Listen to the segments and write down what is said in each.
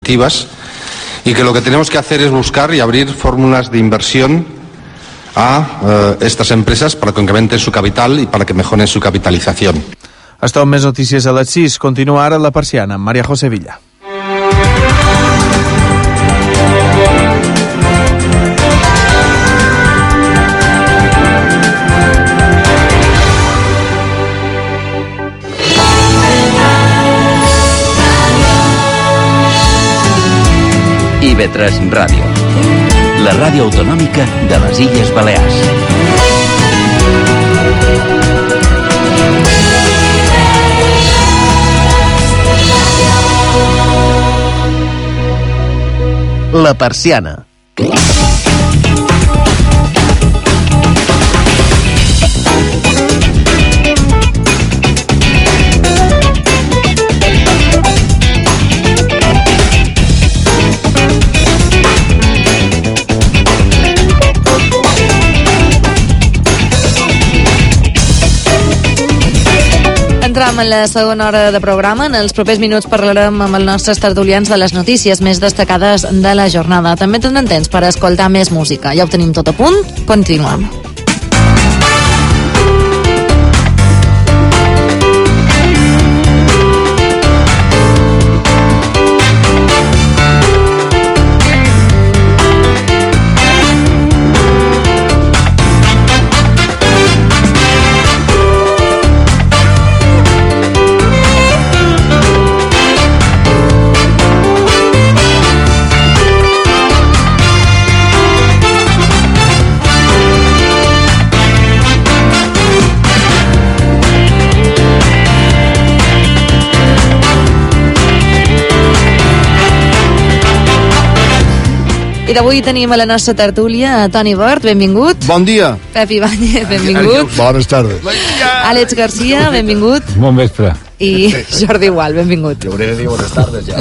activas, y que lo que tenemos que hacer es buscar y abrir fórmulas de inversión a estas empresas para que incrementen su capital y para que mejoren su capitalización. Hasta on més notícies a les 6. Continua ara La Persiana, amb Maria José Villa. IB3 Ràdio, la ràdio autonòmica de les Illes Balears. La Persiana. Entrem en la segona hora de programa. En els propers minuts parlarem amb els nostres tertulians de les notícies més destacades de la jornada. També tindrem temps per escoltar més música. Ja ho tenim tot a punt. Continuem. I d'avui tenim a la nostra tertúlia a Toni Bert, benvingut. Bon dia. Pep Ibáñez, benvingut. Bones tardes. Àlex Garcia, benvingut. Bon vespre. I Jordi Gual, benvingut. Jo hauré de dir bones tardes, ja.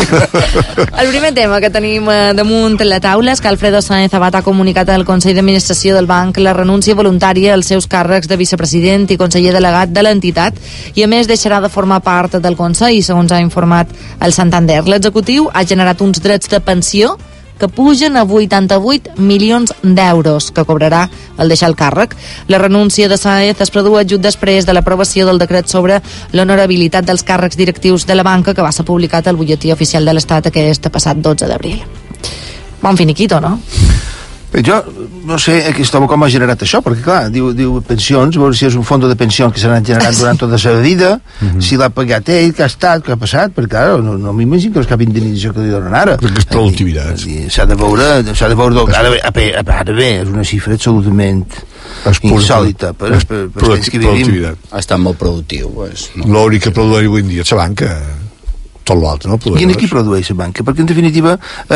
El primer tema que tenim damunt la taula és que Alfredo Sáenz Abad ha comunicat al Consell d'Administració del banc la renúncia voluntària als seus càrrecs de vicepresident i conseller delegat de l'entitat i, a més, deixarà de formar part del Consell, segons ha informat el Santander. L'executiu ha generat uns drets de pensió que pugen a 88 milions d'euros que cobrarà al deixar el càrrec. La renúncia de Sáenz es produu just després de l'aprovació del decret sobre l'honorabilitat dels càrrecs directius de la banca que va ser publicat al butlletí oficial de l'Estat aquest passat 12 d'abril. Bon finiquito, no? Jo no sé com ha generat això, perquè clar, diu pensions, a veure si és un fons de pensions que s'ha anat generant durant tota la seva vida, si l'ha pagat ell, què ha estat, què ha passat, perquè clar, no m'imagino que és cap indemnització que li donen ara. Perquè és tota l'activitat. S'ha de veure, ara bé, és una xifra absolutament insòlita per els temps que vivim. Ha estat molt productiu. L'únic que produeix avui en dia és la banca. Tot l'altre, no? I qui produeix la banca? Perquè en definitiva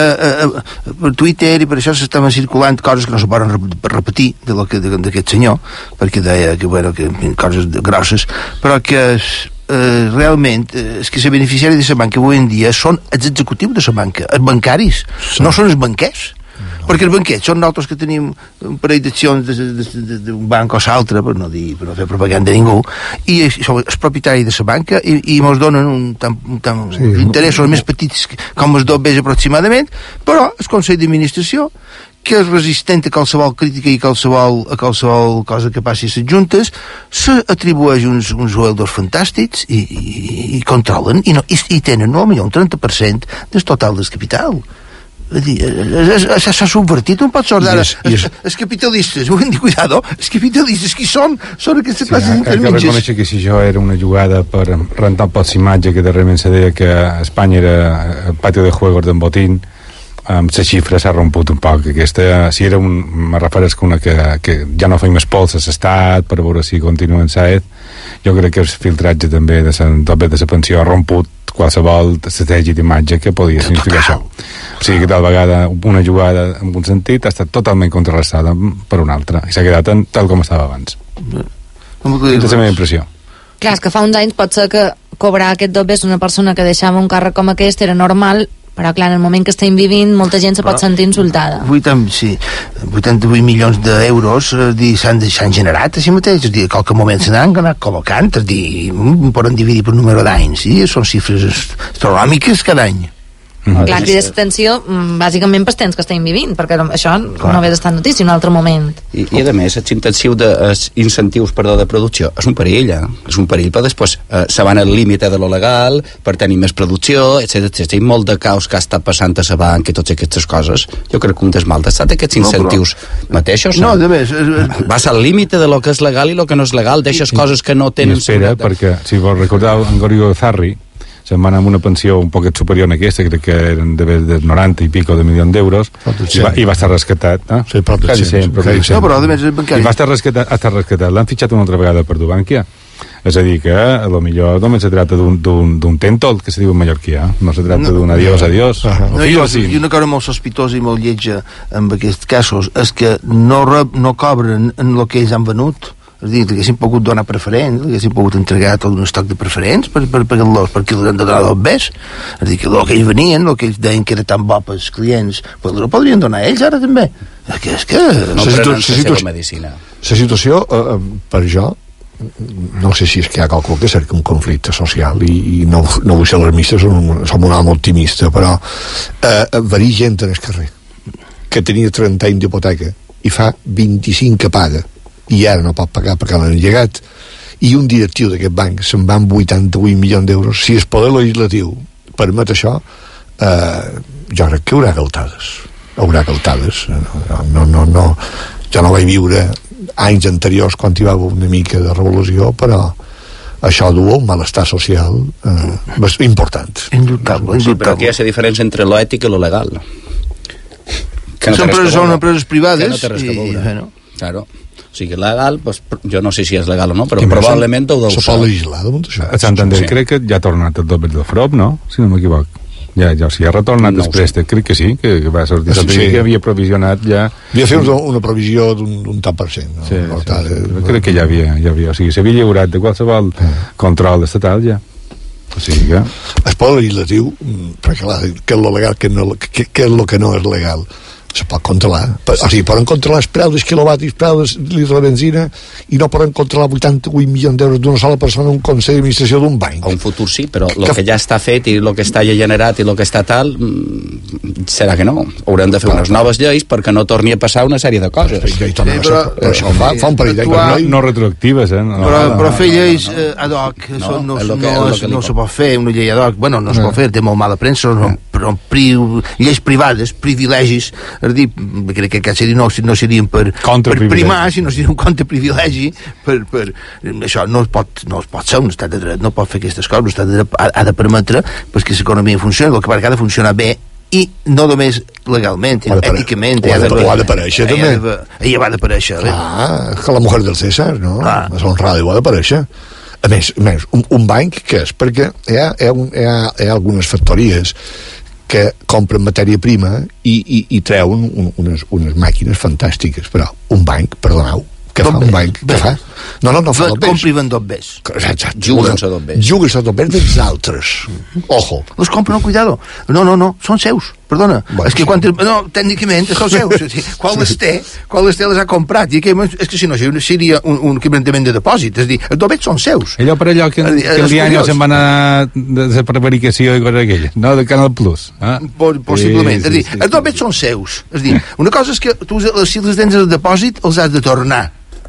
per Twitter i per això s'estaven circulant coses que no se poden repetir d'aquest senyor, perquè deia que coses grosses, però que realment és que els beneficiaris de la banca avui en dia són els executius de la banca, els bancaris, no són els banquers. Perquè els banquets són nosaltres que tenim un parell d'accions d'un banc o l'altre, per no fer propaganda de ningú, i som els propietaris de la banca i ens donen interessos més petits com els dobbers aproximadament, però el Consell d'Administració, que és resistent a qualsevol crítica i a qualsevol cosa que passi a les juntes, s'atribueix uns sueldos fantàstics i controlen i tenen potser un 30% del total del capital. S'ha subvertit un pot sort d'ara. Els capitalistes, ho hem dit, cuidado, els capitalistes qui són aquestes classes intermitges. Hay que reconèixer que si això era una jugada per rentar un poc l'imatge que darrerament se deia que Espanya era el patio de juegos d'en Botín, amb la xifra s'ha romput un poc. Aquesta, si era me refereix una que ja no feim més pols a l'estat per veure si continua en Saez, jo crec que el filtratge també de la pensió ha romput qualsevol estratègia d'imatge que podia significar això. O sigui que tal vegada una jugada en un sentit ha estat totalment contrarrestada per una altra i s'ha quedat tal com estava abans. Aquesta és la meva impressió. Clar, és que fa uns anys pot ser que cobrar aquest dobbers una persona que deixava un càrrec com aquest era normal, però clar, en el moment que estem vivint molta gent se pot sentir insultada. 88 milions d'euros s'han generat així mateix, és a dir, a qualque moment se n'han anat col·locant, és a dir, poden dividir per número d'anys, sí? Són xifres astronòmiques cada any. Clar, crida l'atenció bàsicament pels temps que estem vivint, perquè això no hauria d'estar notícia en un altre moment. I a més, els incentius de producció és un perill, és un perill, però després se van al límit de lo legal per tenir més producció, etc. Hi ha molt de caos que ha estat passant a la banca i totes aquestes coses. Jo crec que un desmalt ha estat aquests incentius mateixos. No, de més... Vas al límit de lo que és legal i lo que no és legal, deixes coses que no tenen... I espera, perquè, si vos recordeu, en Gorio Zarri se'n va anar amb una pensió un poquet superior a aquesta, crec que eren de 90 i pico de milions d'euros, i va estar rescatat. Sí, prop de 100. No, però a més és bancari. I va estar rescatat. L'han fitxat una altra vegada per Dubankia. És a dir, que a lo millor només se tracta d'un tentol, que se diu en mallorquí, no se tracta d'un adiós. I una cosa molt sospitosa i molt lletja en aquests casos és que no cobren en el que ells han venut. És a dir, que haguessin pogut donar preferents, que haguessin pogut entregar tot un estoc de preferents perquè els han de donar dos bes. És a dir, que el que ells venien, el que ells deien que era tan bo pels clients, el podrien donar ells ara també. És que... No prenen la seva medicina. La situació, per jo, no sé si és que hi ha qualcú que cerca un conflicte social i no vull ser alarmista, som un home optimista, però verí gent en el carrer que tenia 30 anys d'hipoteca i fa 25 que paga i ara no pot pagar perquè l'han llegat, i un directiu d'aquest banc se'n va amb 88 milions d'euros. Si el poder legislatiu permet això, jo crec que haurà galtades. No, jo no vaig viure anys anteriors quan hi va haver una mica de revolució, però això du un malestar social important. Indubtable. Sí, però aquí hi ha la diferència entre lo ètic i lo legal. Són empreses privades que no té res que veure. Claro. O sigui, legal, pues, jo no sé si és legal o no, però probablement ho deu ser. Se pot legislar damunt això. A Santander crec que ja ha tornat el doble del FROB, no? Si no m'equivoc. Ja, si ha retornat el préstec, crec que sí, que va sortir que havia provisionat ja... Havia fet una provisió d'un tant per cent, no? Sí, crec que ja havia. O sigui, s'havia lliurat de qualsevol control estatal, ja. O sigui que... El poder legislatiu, perquè clar, què és lo legal, què és lo que no és legal, se pot controlar. O sigui, poden controlar els preus dels quilowatts i els preus de litre de benzina i no poden controlar 88 milions d'euros d'una sola persona en un consell d'administració d'un banc. A un futur sí, però el que ja està fet i el que està ja generat i el que està tal, serà que no. Haurem de fer unes noves lleis perquè no torni a passar una sèrie de coses. Però això fa un parell d'anys. No retroactives, Però fer lleis ad hoc no se pot fer, una llei ad hoc. Bueno, no se pot fer, té molt mala premsa, però lleis privades, privilegis, és dir, crec que aquests no serien per primar, sinó serien un contraprivilegi això no es pot ser un estat de dret, no pot fer aquestes coses. L'estat de dret ha de permetre que l'economia funcioni, el que ha de funcionar bé, i no només legalment, èticament ha d'aparèixer també, ella va d'aparèixer que la mujer del César, no? És honrada i ha d'aparèixer. A més, un banc què és? Perquè hi ha algunes factories que compren matèria prima i treuen unes màquines fantàstiques, però un banc, perdoneu, què fa un banc? Què fa? No fa dos bes. Compra i ven dos bes. Juguen-se dos bes. Juguen-se dos bes dels altres. Ojo. Los compren, cuidado. No, són seus. Perdona, és que tècnicament són seus. Quan les té les ha comprat, i és que si no seria un quebrantament de depòsit, és a dir, els dobets són seus. Allò per allò que el diari se'n va anar de la prevaricació i coses aquelles, no? De Canal Plus. Possiblement, és a dir, els dobets són seus. És a dir, una cosa és que tu si els tens al depòsit els has de tornar.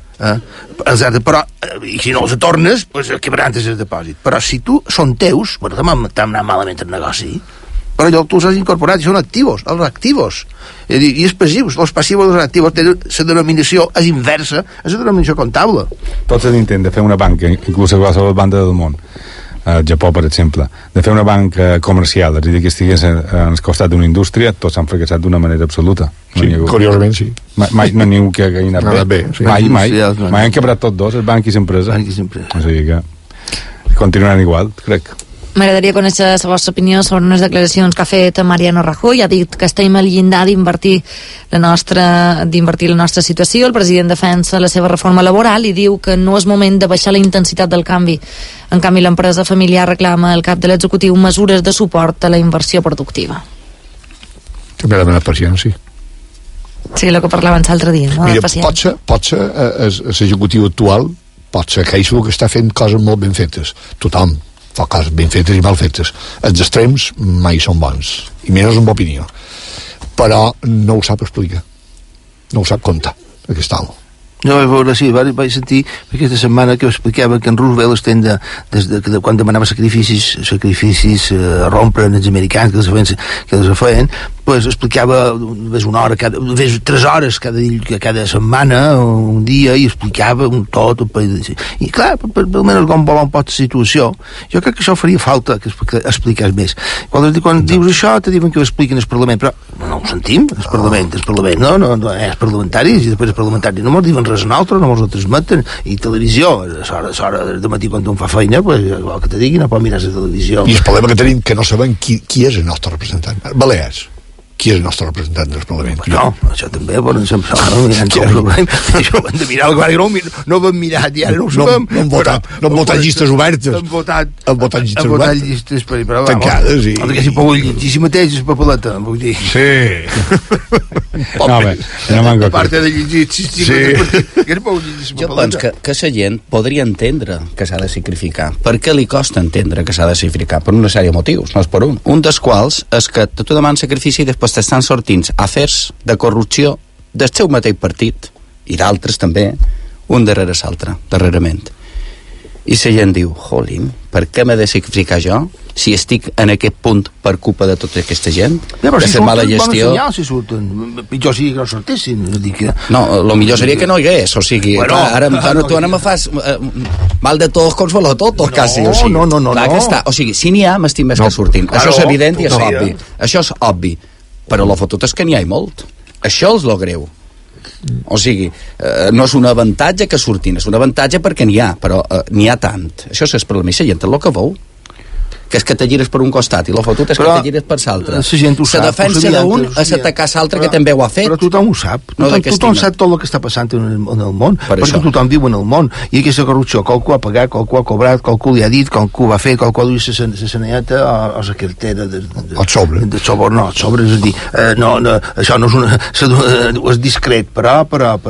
Però i si no els tornes, quebrantes el depòsit. Però si tu són teus, t'ha anat malament el negoci, però allò tu els has incorporat i són activos, els activos i els passius, els passius dels activos tenen la denominació és inversa a la denominació comptable. Tots l'intent de fer una banca, inclús a qualsevol banda del món, al Japó per exemple, de fer una banca comercial, és a dir, que estigués al costat d'una indústria, tots s'han fracassat d'una manera absoluta. Curiosament sí. Mai no n'hi ha que hagi anat bé. Mai han quebrat tots dos, el banc i l'empresa. O sigui que continuaran igual, crec. M'agradaria conèixer la vostra opinió sobre unes declaracions que ha fet Mariano Rajoy. Ha dit que estem al llindar d'invertir la nostra situació. El president defensa la seva reforma laboral i diu que no és moment de baixar la intensitat del canvi. En canvi, l'empresa familiar reclama al cap de l'executiu mesures de suport a la inversió productiva. També ha demanat paciència. Sí, el que parlàvem l'altre dia, no? Mira, pot ser l'executiu actual, pot ser que això que està fent coses molt ben fetes. Tothom. fa coses ben fetes i mal fetes. Els extrems mai són bons, i menys en opinió. Però no ho sap explicar, no ho sap contar, aquest home. No, a veure, sí, vaig sentir aquesta setmana que explicava que en Roosevelt estem des de quan demanava sacrificis a rompre els americans que els feien, pues explicava una hora, 3 hores cada setmana, un dia, i explicava tot el país. I clar, almenys com volen un poc de situació, jo crec que això faria falta que expliqués més. Quan dius això, te diuen que ho expliquen al Parlament, però no ho sentim, el Parlament, no, els parlamentaris, i després els parlamentaris no mos diuen res altre, no mos ho transmeten, i televisió, a l'hora de matí quan un fa feina, pues, igual que te digui, no pot mirar la televisió. I el problema que tenim que no sabem qui és el nostre representant. Balears. Qui és el nostre representant del Parlament? No, això també, però no em això ho hem de mirar, no ho hem mirat i ara no ho sabem. No hem votat llistes obertes. Hem votat llistes tancades. El que s'hi pogut llegir si mateix és papeleta, vull dir. Sí. A part de llegir jo penso que la gent podria entendre que s'ha de sacrificar. Per què li costa entendre que s'ha de sacrificar? Per una sèrie de motius, no és per un. Un dels quals és que tu demanes sacrifici i després t'estan sortint afers de corrupció del seu mateix partit i d'altres també, un darrere l'altre, darrerament. I la gent diu, jolín, per què m'he de sacrificar jo si estic en aquest punt per culpa de tota aquesta gent? Ja, de la mala gestió? Si surten, pitjor sigui que no sortessin. No, el millor seria que no hi hagués, o sigui, ara tu ara me fas mal de tots consola tot, quasi, o sigui, clar que està, o sigui, si n'hi ha, m'estic més que sortint. Això és evident i és obvi. Això és obvi. Però la fotut és que n'hi ha molt. Això és lo greu. O sigui, no és un avantatge que surtin, és un avantatge perquè n'hi ha, però n'hi ha tant. Això és per la missa, gent, el que veu, que és que te gires per un costat i la fotut és que te gires per l'altre. La defensa d'un és atacar l'altre que també ho ha fet. Però tothom ho sap. Tothom sap tot el que està passant en el món, perquè tothom viu en el món. I aquesta corrupció, qualcú ha pagat, qualcú ha cobrat, qualcú li ha dit, qualcú va fer, qualcú ha duit la senelleta o la cartera de sobre. No, sobre, és a dir, això no és una... és discret, però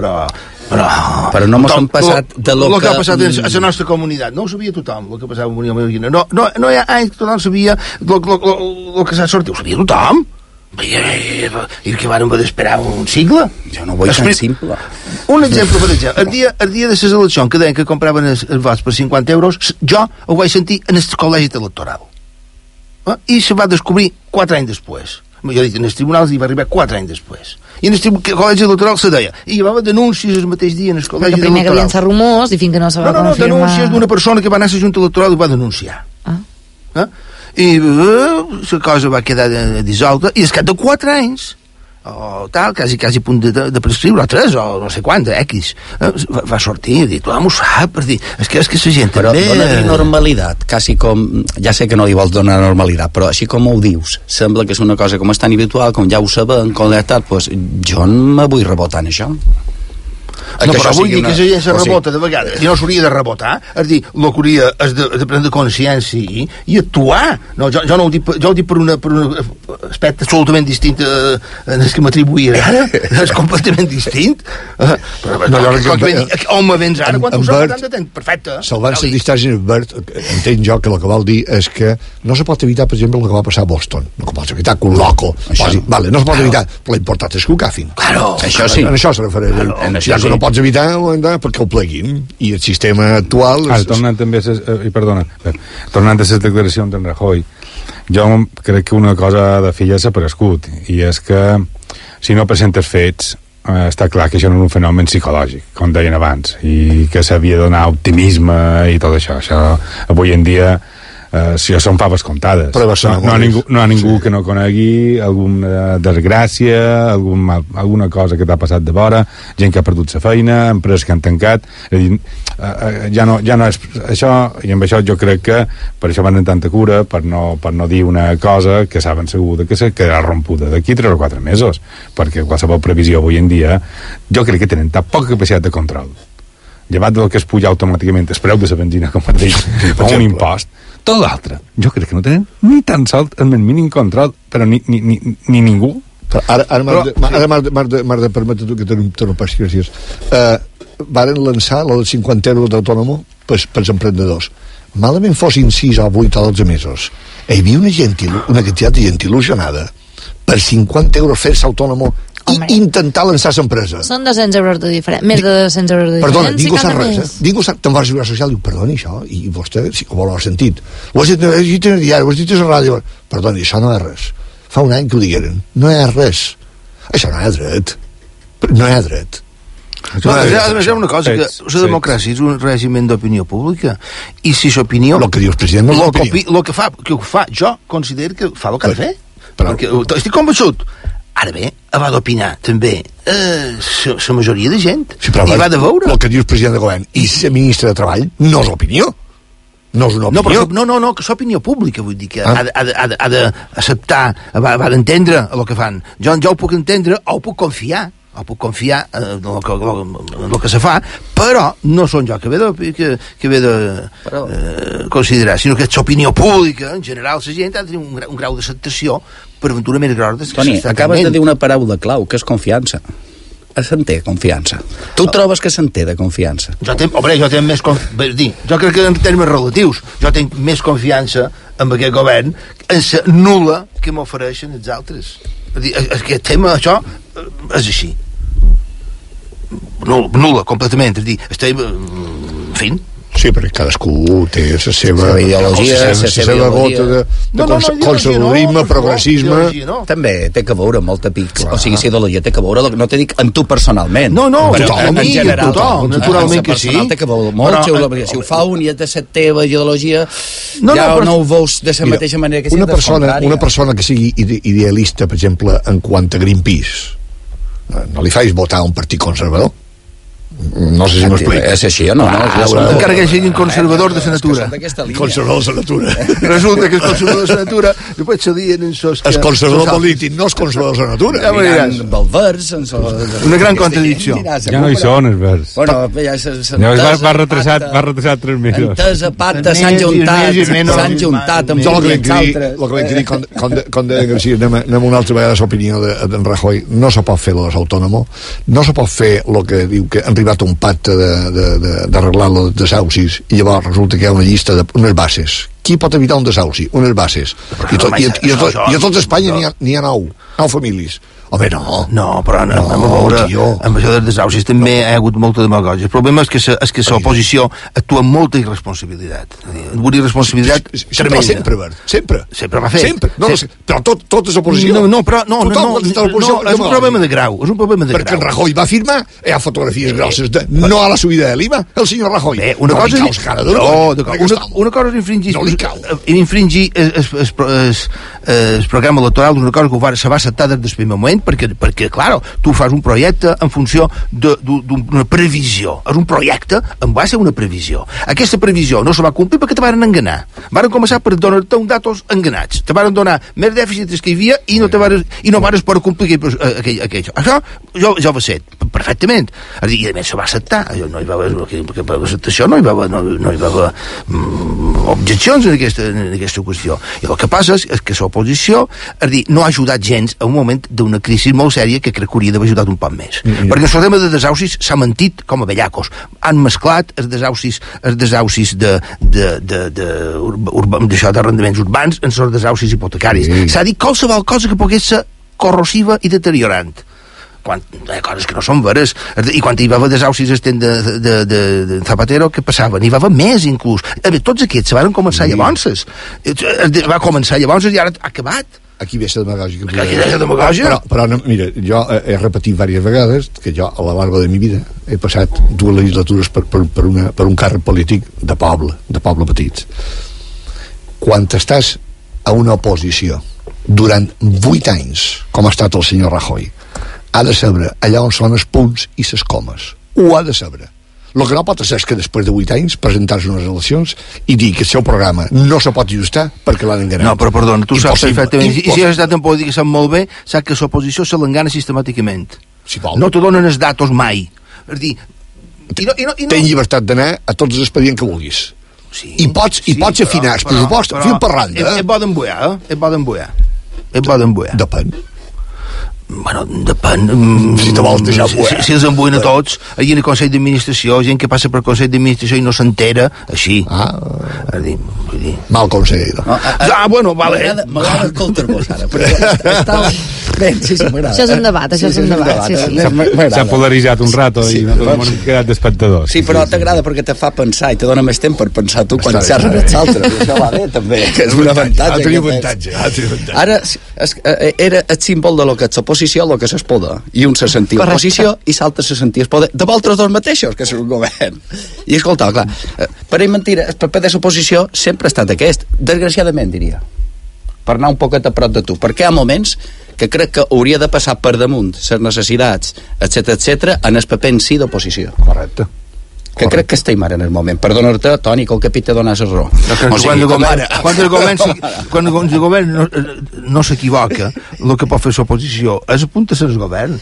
no mos han passat de lo que ha passat a la nostra comunitat. No ho sabia tothom, el que passava a la comunitat. No hi ha anys que tothom sabia el que s'ha sortit. Ho sabia tothom. I que van haver d'esperar un segle. Jo no vull tan simple. Un exemple, per exemple, el dia de les eleccions que deien que compraven els vots per 50 euros, jo ho vaig sentir en el col·legi electoral. I se va descobrir 4 anys després. Jo dic, en els tribunals hi va arribar 4 anys després. I en el col·legi electoral se deia, i hi havia denúncies el mateix dia en el col·legi electoral. Primer que havien ser rumors i fins que no se va confirmar... No, denúncies d'una persona que va anar a la Junta Electoral i va denunciar. I la cosa va quedar dissolta, i al cap de 4 anys, o tal, quasi a punt de prescriure, o 3, o no sé quant, X, va sortir i dir, tothom ho sap, per dir, és que la gent però també... Però dona-li normalitat, quasi com... Ja sé que no li vols donar normalitat, però així com ho dius, sembla que és una cosa com és tan habitual, com ja ho sabem, com ja tal, doncs jo no me vull rebotar en això. No, però vull dir que la gent se rebota de vegades i no s'hauria de rebotar, és dir, el que hauria és de prendre consciència i actuar. No, jo no ho dic, per un aspecte absolutament distint en el que m'atribuïa ara, és completament distint. Home, vens ara, quan tu saps tant de temps, perfecte. Salvant les distàncies, Bert, entenc jo que el que vol dir és que no se pot evitar, per exemple, el que va passar a Boston. No se pot evitar que un loco... Vale, no se pot evitar, però l'important és que ho cafin. Claro. Això sí. En això se refereix. Ja que no pots evitar perquè ho pleguin, i el sistema actual tornant a les declaracions d'en Rajoy, jo crec que una cosa de fi ja s'ha aparegut, i és que si no presentes fets està clar que això no és un fenomen psicològic, com deien abans, i que s'havia de donar optimisme i tot això avui en dia si són faves comptades. No ha ningú que no conegui alguna desgràcia, alguna cosa que t'ha passat de vora, gent que ha perdut la feina, empreses que han tancat. És a dir, ja no és això, i amb això jo crec que per això van tenir tanta cura, per no dir una cosa que saben segur que se quedarà rompuda d'aquí 3 o 4 mesos, perquè qualsevol previsió avui en dia jo crec que tenen tan poca capacitat de control, llevat del que es puja automàticament el preu de la benzina, com et dic, o un impost. Tot l'altre, jo crec que no tenen ni tan sols el mínim control, però ni ningú. Ara m'has de permetre tu que t'interrompes, gràcies. Varen lançar la de 50 euros d'autònomo pels emprenedors. malament fossin 6 o 8 o 12 mesos, hi havia una quantitat de gent il·lusionada per 50 euros fer-se autònom i intentar lançar l'empresa. Són 200 euros de diferència, més de 200 euros de diferència. Perdona, ningú sap res, ningú sap, te'n vas a Seguretat Social i diu, perdoni, això, i vostè, si ho vol haver sentit, ho has dit en el diari, ho has dit a la ràdio, perdoni, això no és res. Fa un any que ho digueren, no és res. Això no és dret. No és dret. Hi ha una cosa, que la democràcia és un règim d'opinió pública, i si l'opinió... El que diu el president no és l'opinió. El que fa, jo considero que fa el que ha de fer, perquè estic convençut. Ara bé, va d'opinar també la majoria de gent, i va de veure. El que diu el president de govern i la ministra de Treball no és l'opinió. No és una opinió. No, que és opinió pública, vull dir que ha d'acceptar, va d'entendre el que fan. Jo ho puc entendre o ho puc confiar en el que se fa, però no són jo que ve de considerar, sinó que és opinió pública. En general la gent ha de tenir un grau d'acceptació per aventura més gros. Toni, acabes de dir una paraula clau, que és confiança. Se'n té confiança. Tu trobes que se'n té de confiança? Jo tinc més confiança. Jo crec que en termes relatius jo tinc més confiança en aquest govern, en la nul·la que m'ofereixen els altres. Aquest tema, això és així, nul·la, completament. És dir, estem, en fi. Sí, perquè cadascú té la seva ideologia, la seva gota de conservadorisme, progressisme. També té que veure molta pic. O sigui, si ideologia té que veure, no te dic en tu personalment. No, en general, naturalment que sí. Té que veure molt. Si ho fa un i és de la teva ideologia, ja no ho veus de la mateixa manera que si és contrària. Una persona que sigui idealista, per exemple, en quant a Greenpeace, no li facis votar a un partit conservador. No sé si m'explico. És així o no? Encara que siguin conservadors de la natura. Conservadors de la natura. Resulta que els conservadors de la natura després s'adien en sos... Els conservadors polítics, no els conservadors de la natura. Ja m'ho diràs. Una gran contradicció. Ja no hi són, els verds. Bueno, va retrasat 3 mesos. Entesa, pacte, s'han juntat amb uns i els altres. El que vaig dir, com deia García, anem una altra vegada a l'opinió d'en Rajoy. No se pot fer los autònomos, no se pot fer el que diu que han arribat un pacte d'arreglar els desaucis i llavors resulta que hi ha una llista d'unes bases. Qui pot evitar un desauci? Unes bases. I a tot Espanya n'hi ha 9 famílies. Home, no. No, però anem a veure, amb això dels desaucis també hi ha hagut molta demagògia. El problema és que l'oposició actua amb molta irresponsabilitat. Una irresponsabilitat tremenda. Sempre va fer. Però tot és oposició. No, és un problema de grau. Perquè en Rajoy va afirmar, hi ha fotografies grosses de no a la subida de l'IVA, el senyor Rajoy. Una cosa és infringir el programa electoral d'una cosa que se va acceptar des del primer moment, perquè clar, tu fas un projecte en funció d'una previsió. És un projecte en base a una previsió. Aquesta previsió no se va complir perquè te van enganar. Van començar per donar-te uns datos enganats. Te van donar més dèficits que hi havia i no vares per complir aquell. Això jo va ser perfectament. I a més se va acceptar. No hi va haver acceptació, no hi va haver objeccions en aquesta qüestió. I el que passa és que l'oposició no ha ajudat gens a un moment d'una crisi molt sèria que crec que hauria d'haver ajudat un poc més. Perquè el tema de desaucis s'ha mentit com a bellacos. Han mesclat els desaucis d'arrendaments urbans en els desaucis hipotecaris. S'ha dit qualsevol cosa que pogués ser corrosiva i deteriorant. Quan hi ha coses que no són veres. I quan hi va haver desaucis de Zapatero, què passava? N'hi va haver més, inclús. Tots aquests se van començar llavors. Va començar llavors i ara ha acabat. Aquí ve la demagògia. Però mira, jo he repetit diverses vegades que jo, a la larga de mi vida, he passat 2 legislatures per un càrrec polític de poble petit. Quan estàs a una oposició durant 8 anys, com ha estat el senyor Rajoy, ha de saber allà on són els punts i les comes. Ho ha de saber. El que no pot ser és que després de 8 anys presentar-se unes eleccions i dir que el seu programa no se pot ajustar perquè l'han enganat. No, però perdona, tu saps perfectament, i si has estat en política sap molt bé, saps que l'oposició se l'engana sistemàticament. No te donen els datos mai. És dir, tens llibertat d'anar a tots els expedients que vulguis. I pots afinar el pressupost fil per randa. Et poden buiar. Depèn. Bueno, depèn. Si te vols deixar si els embuïn a tots, hi ha el Consell d'Administració, gent que passa per Consell d'Administració i no s'entera, així. Vull dir. Mal consellero. Bueno, vale. M'agrada escoltar-vos ara, però està... Bé, sí, m'agrada. Això és un debat, sí. S'ha polaritzat un rato i hem quedat d'espectadors. Sí, però t'agrada perquè te fa pensar i te dona més temps per pensar tu quan xerres els altres. Això va bé, també, que és un avantatge. Teniu avantatge. Ara, era el símbol de lo que ets oposició, lo que és poder. I un se sentia oposició i l'altre se sentia poder. De vosaltres dos mateixos, que és un govern. I escolta, clar, per mentira, el paper de l'oposició sempre ha estat aquest. Desgraciadament, diria. Per anar un poquet a prop de tu. Perquè hi ha moments que crec que hauria de passar per damunt les necessitats, etc en el paper en si d'oposició. Correcte. Que crec que estem ara en el moment. Perdonar-te, Toni, que el capí te dona la raó. Quan el govern no s'equivoca, el que pot fer l'oposició és apuntar-se al govern.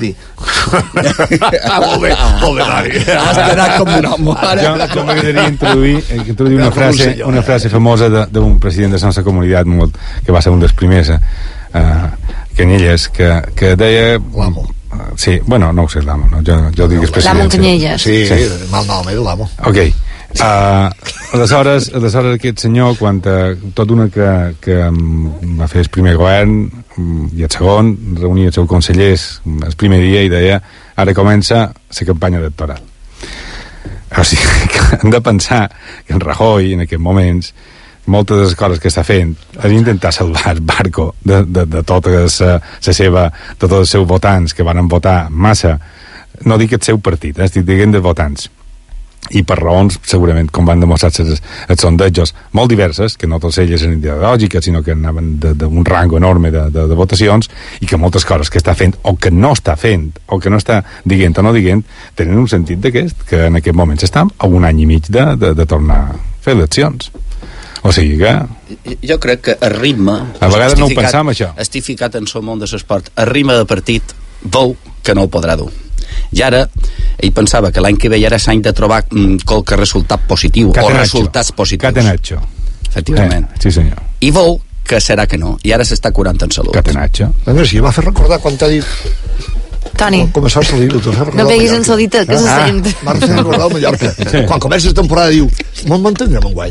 Molt bé, Dani. Has d'anar com un home. Jo m'agradaria introduir una frase famosa d'un president de la nostra comunitat que va ser un dels primers Canyelles, que deia... L'amo. Sí, bueno, no ho sé, l'amo, no? Jo dic president. L'amo Canyelles. Sí, mal nom, l'amo. Ok. Aleshores aquest senyor, quan tot una que va fer el primer govern i el segon, reunia els seus consellers el primer dia i deia ara comença la campanya electoral. O sigui, que hem de pensar que en Rajoy, en aquests moments, moltes de les coses que està fent és intentar salvar el barco de tots els seus votants que van votar massa, no dic el seu partit, estic dient de votants, i per raons segurament, com van demostrar els sondejos molt diverses, que no totes elles eren ideològiques, sinó que anaven d'un rango enorme de votacions, i que moltes coses que està fent o que no està fent o que no està dient o no dient tenen un sentit d'aquest, que en aquest moment s'estan a un any i mig de tornar a fer eleccions. O sigui que... Jo crec que el ritme... A vegades no ho pensam, això. Estic ficat en el món de l'esport. El ritme de partit veu que no ho podrà dur. I ara, ell pensava que l'any que ve era l'any de trobar qualque resultat positiu o resultats positius. Catenaccio. Efectivament. Sí, senyor. I veu que serà que no. I ara s'està curant en salut. Catenaccio. Sí, m'ha fet recordar quan t'ha dit... Toni, no peguis en solita, que se sent. M'ha fet recordar el Mallorca. Quan comença la temporada diu, m'entendrem enguany.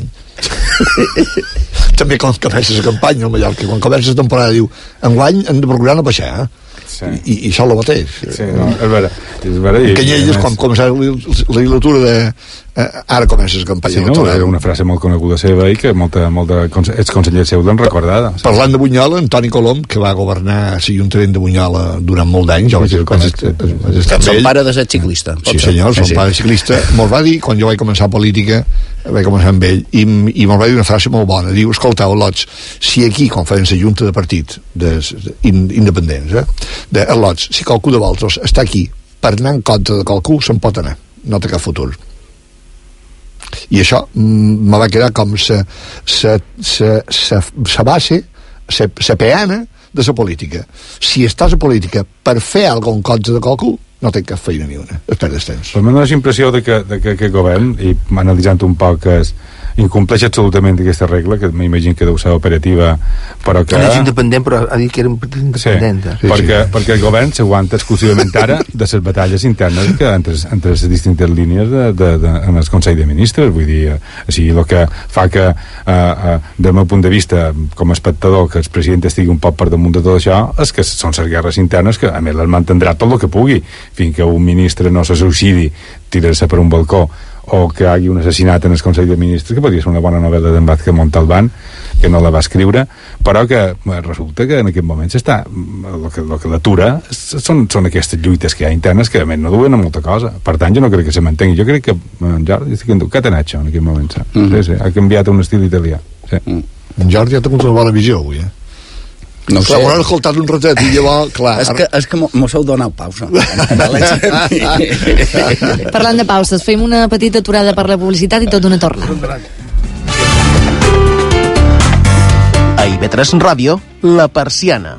També quan comença la campanya al Mallorca, quan comença la temporada diu, enguany hem de procurar no baixar, i això el mateix. Sí, no, és vera. Canyelles, quan comença la legislatura de... ara comença la campanya. Sí, no, era una frase molt coneguda seva i que els consellers seus l'han recordada. Parlant de Bunyola, Antoni Colom, que va governar l'Ajuntament de Bunyola durant molt d'anys, son pare de ser ciclista. Sí, senyor, son pare de ciclista. Me'l va dir, quan jo vaig començar política, vaig començar amb ell, i me'l va dir una frase molt bona. Diu, escolteu, lots, si aquí, quan feien la junta de partit independents, de lots, si qualcú de vosaltres està aquí per anar en contra de qualcú, se'n pot anar, no té cap futur. I això me va quedar com la base, la peana de la política. Si estàs a política per fer alguna cosa en contra de qualcú, no té cap feina ni una, es perdes temps. Però m'ha donat la impressió de que aquest govern, i analitzant un poc, incompleix absolutament aquesta regla, que m'imagino que deu ser operativa, però que... No és independent, però ha dit que era un partit independent. Sí, perquè el govern s'aguanta exclusivament ara de les batalles internes que entre les distintes línies en el Consell de Ministres, vull dir, així el que fa que del meu punt de vista com a espectador, que el president estigui un poc per damunt de tot això, és que són les guerres internes que a més les mantindrà tot el que pugui, fins que un ministre no se suïcidi, tirar-se per un balcó, o que hi hagi un assassinat en el Consell de Ministres, que podria ser una bona novel·la d'en Vázquez Montalbán, que no la va escriure, però que resulta que en aquest moment s'està el que l'atura són aquestes lluites que hi ha internes que a més no duen a molta cosa. Per tant, jo no crec que se mantengui. Jo crec que en Jordi estic en Catenaccio en aquest moment. Sí, ha canviat un estil italià. Sí. En Jordi ha tingut una bona visió avui, No sé. M'ho han escoltat un ratet i llavors, clar... És que mos heu donat pausa. Parlant de pauses, fem una petita aturada per la publicitat i tot una torna. A IB3 Ràdio, La Persiana.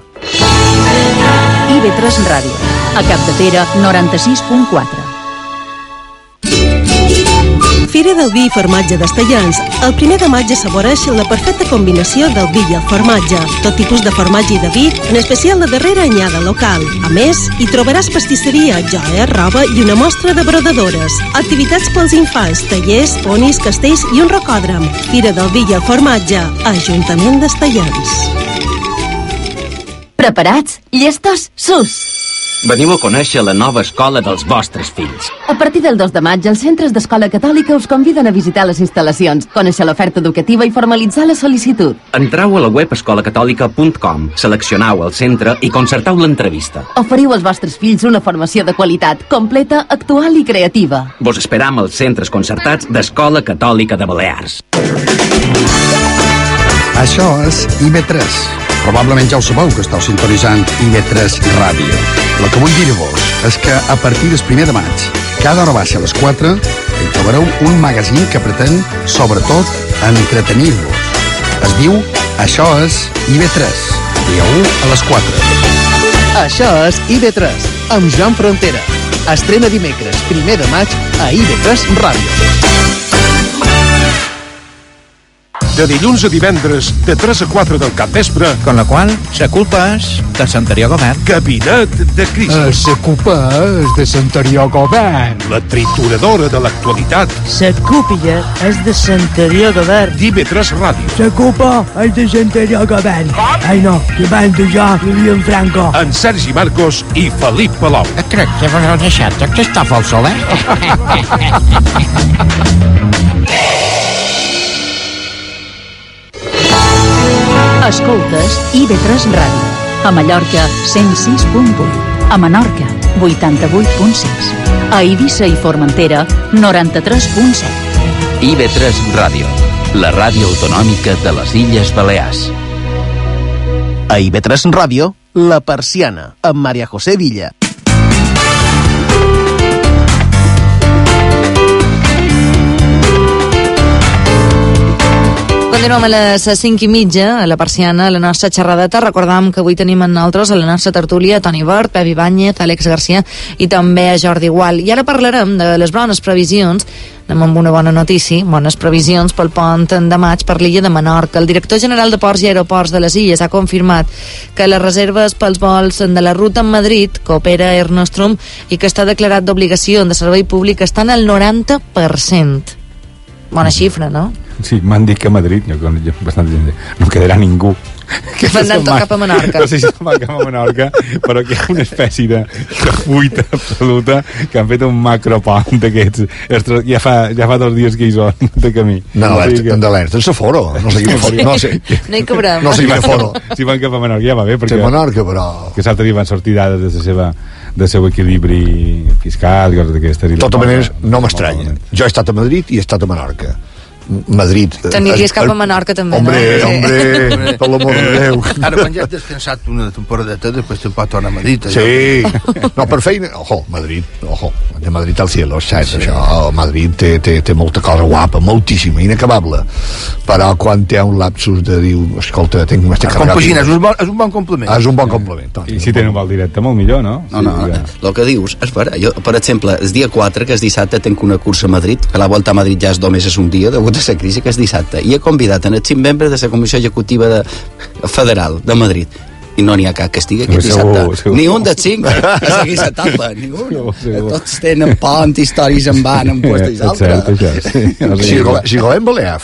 IB3 Ràdio, a Capdepera, 96.4. Fira del Vi i Formatge d'Estellans. El 1 de maig assaboreix la perfecta combinació del vi i el formatge. Tot tipus de formatge i de vi, en especial la darrera anyada local. A més, hi trobaràs pastisseria, joia, roba i una mostra de brodadores. Activitats pels infants, tallers, ponis, castells i un rocòdrom. Fira del Vi i el Formatge. Ajuntament d'Estellans. Preparats? Llestos? Sus! Veniu a conèixer la nova escola dels vostres fills. A partir del 2 de maig, els centres d'Escola Catòlica us conviden a visitar les instal·lacions, conèixer l'oferta educativa i formalitzar la sol·licitud. Entreu a la web escolacatòlica.com, seleccioneu el centre i concerteu l'entrevista. Oferiu als vostres fills una formació de qualitat, completa, actual i creativa. Vos esperam als centres concertats d'Escola Catòlica de Balears. Això és IB3. Probablement ja ho sabeu que esteu sintonitzant IB3 Ràdio. El que vull dir-vos és que a partir del 1 de maig, cada hora baixa a les 4, hi trobareu un magazín que pretén, sobretot, entretenir-vos. Es diu Això és IB3, dia 1 a les 4. Això és IB3, amb Joan Frontera. Estrena dimecres 1 de maig a IB3 Ràdio. De dilluns a divendres, de 3 a 4 del capvespre. Con la qual, la culpa és del anterior govern. Gabinet de crisi. La culpa és de l'anterior govern. La trituradora de l'actualitat. La cúpia és de l'anterior govern. IB3 Ràdio. La culpa és de l'anterior govern. Ai no, que abans de jo hi havia en Franco. En Sergi Marcos i Felip Palau. Crec que vos heu deixat que està fals soler. Escoltes IB3 Ràdio. A Mallorca, 106.8. A Menorca, 88.6. A Eivissa i Formentera, 93.7. IB3 Ràdio, la ràdio autonòmica de les Illes Balears. A IB3 Ràdio, La Persiana, amb Maria José Villa. Continuem a les 5:30, a la Persiana, a la nostra xerradeta. Recordam que avui tenim en nosaltres a la nostra tertúlia Toni Bert, Pepi Báñez, Àlex Garcia i també a Jordi Gual. I ara parlarem de les bones previsions. Anem amb una bona notícia, bones previsions pel pont de maig per l'illa de Menorca. El director general de Ports i Aeroports de les Illes ha confirmat que les reserves pels vols de la ruta en Madrid, que opera Air Nostrum i que està declarat d'obligació de servei públic, estan al 90%. Bona xifra, no? Sí, m'han dit que a Madrid, jo conec bastant gent, no quedarà ningú. Mandant tot cap a Menorca. No sé si se'n va cap a Menorca, però que hi ha una espècie de fuita absoluta que han fet un macropont d'aquests. Ja fa 2 dies que hi són de camí. De l'alerta, és a foro. No sé quin foro. No hi cabrem. No sé quin foro. Si van cap a Menorca ja va bé, perquè... Sí, Menorca, però... Que l'altre dia van sortir dades del seu equilibri fiscal i coses d'aquestes. De totes maneres, no m'estranya. Jo he estat a Madrid i he estat a Menorca. Madrid. T'aniries cap a Menorca també, hombre, no? Hombre, per l'amor de Déu. Ara, quan ja has descansat una temporadeta, després te'n pot tornar a Madrid. Sí. No, per feina... Ojo, Madrid, ojo. De Madrid al cielo, saps? Sí. Això, Madrid té molta cosa guapa, moltíssima, inacabable. Però quan té un lapsus de dir, escolta, m'estic carregat... Compagina, és un bon complement. És un bon complement. I si tenen un vol directe, molt millor, no? No, el que dius és vera. Jo, per exemple, el dia 4, que és dissabte, tenc una cursa a Madrid, que la volta a Madrid ja només és un dia, degut a la crisi, que és dissabte, i he convidat en els 5 membres de la Comissió Executiva Federal de Madrid, i no n'hi ha cap que estigui aquest dissabte. Ni un dels 5 a seguir la taula, ni un. Tots tenen pont, històries en van, en puestos i altres. Si Govern Balear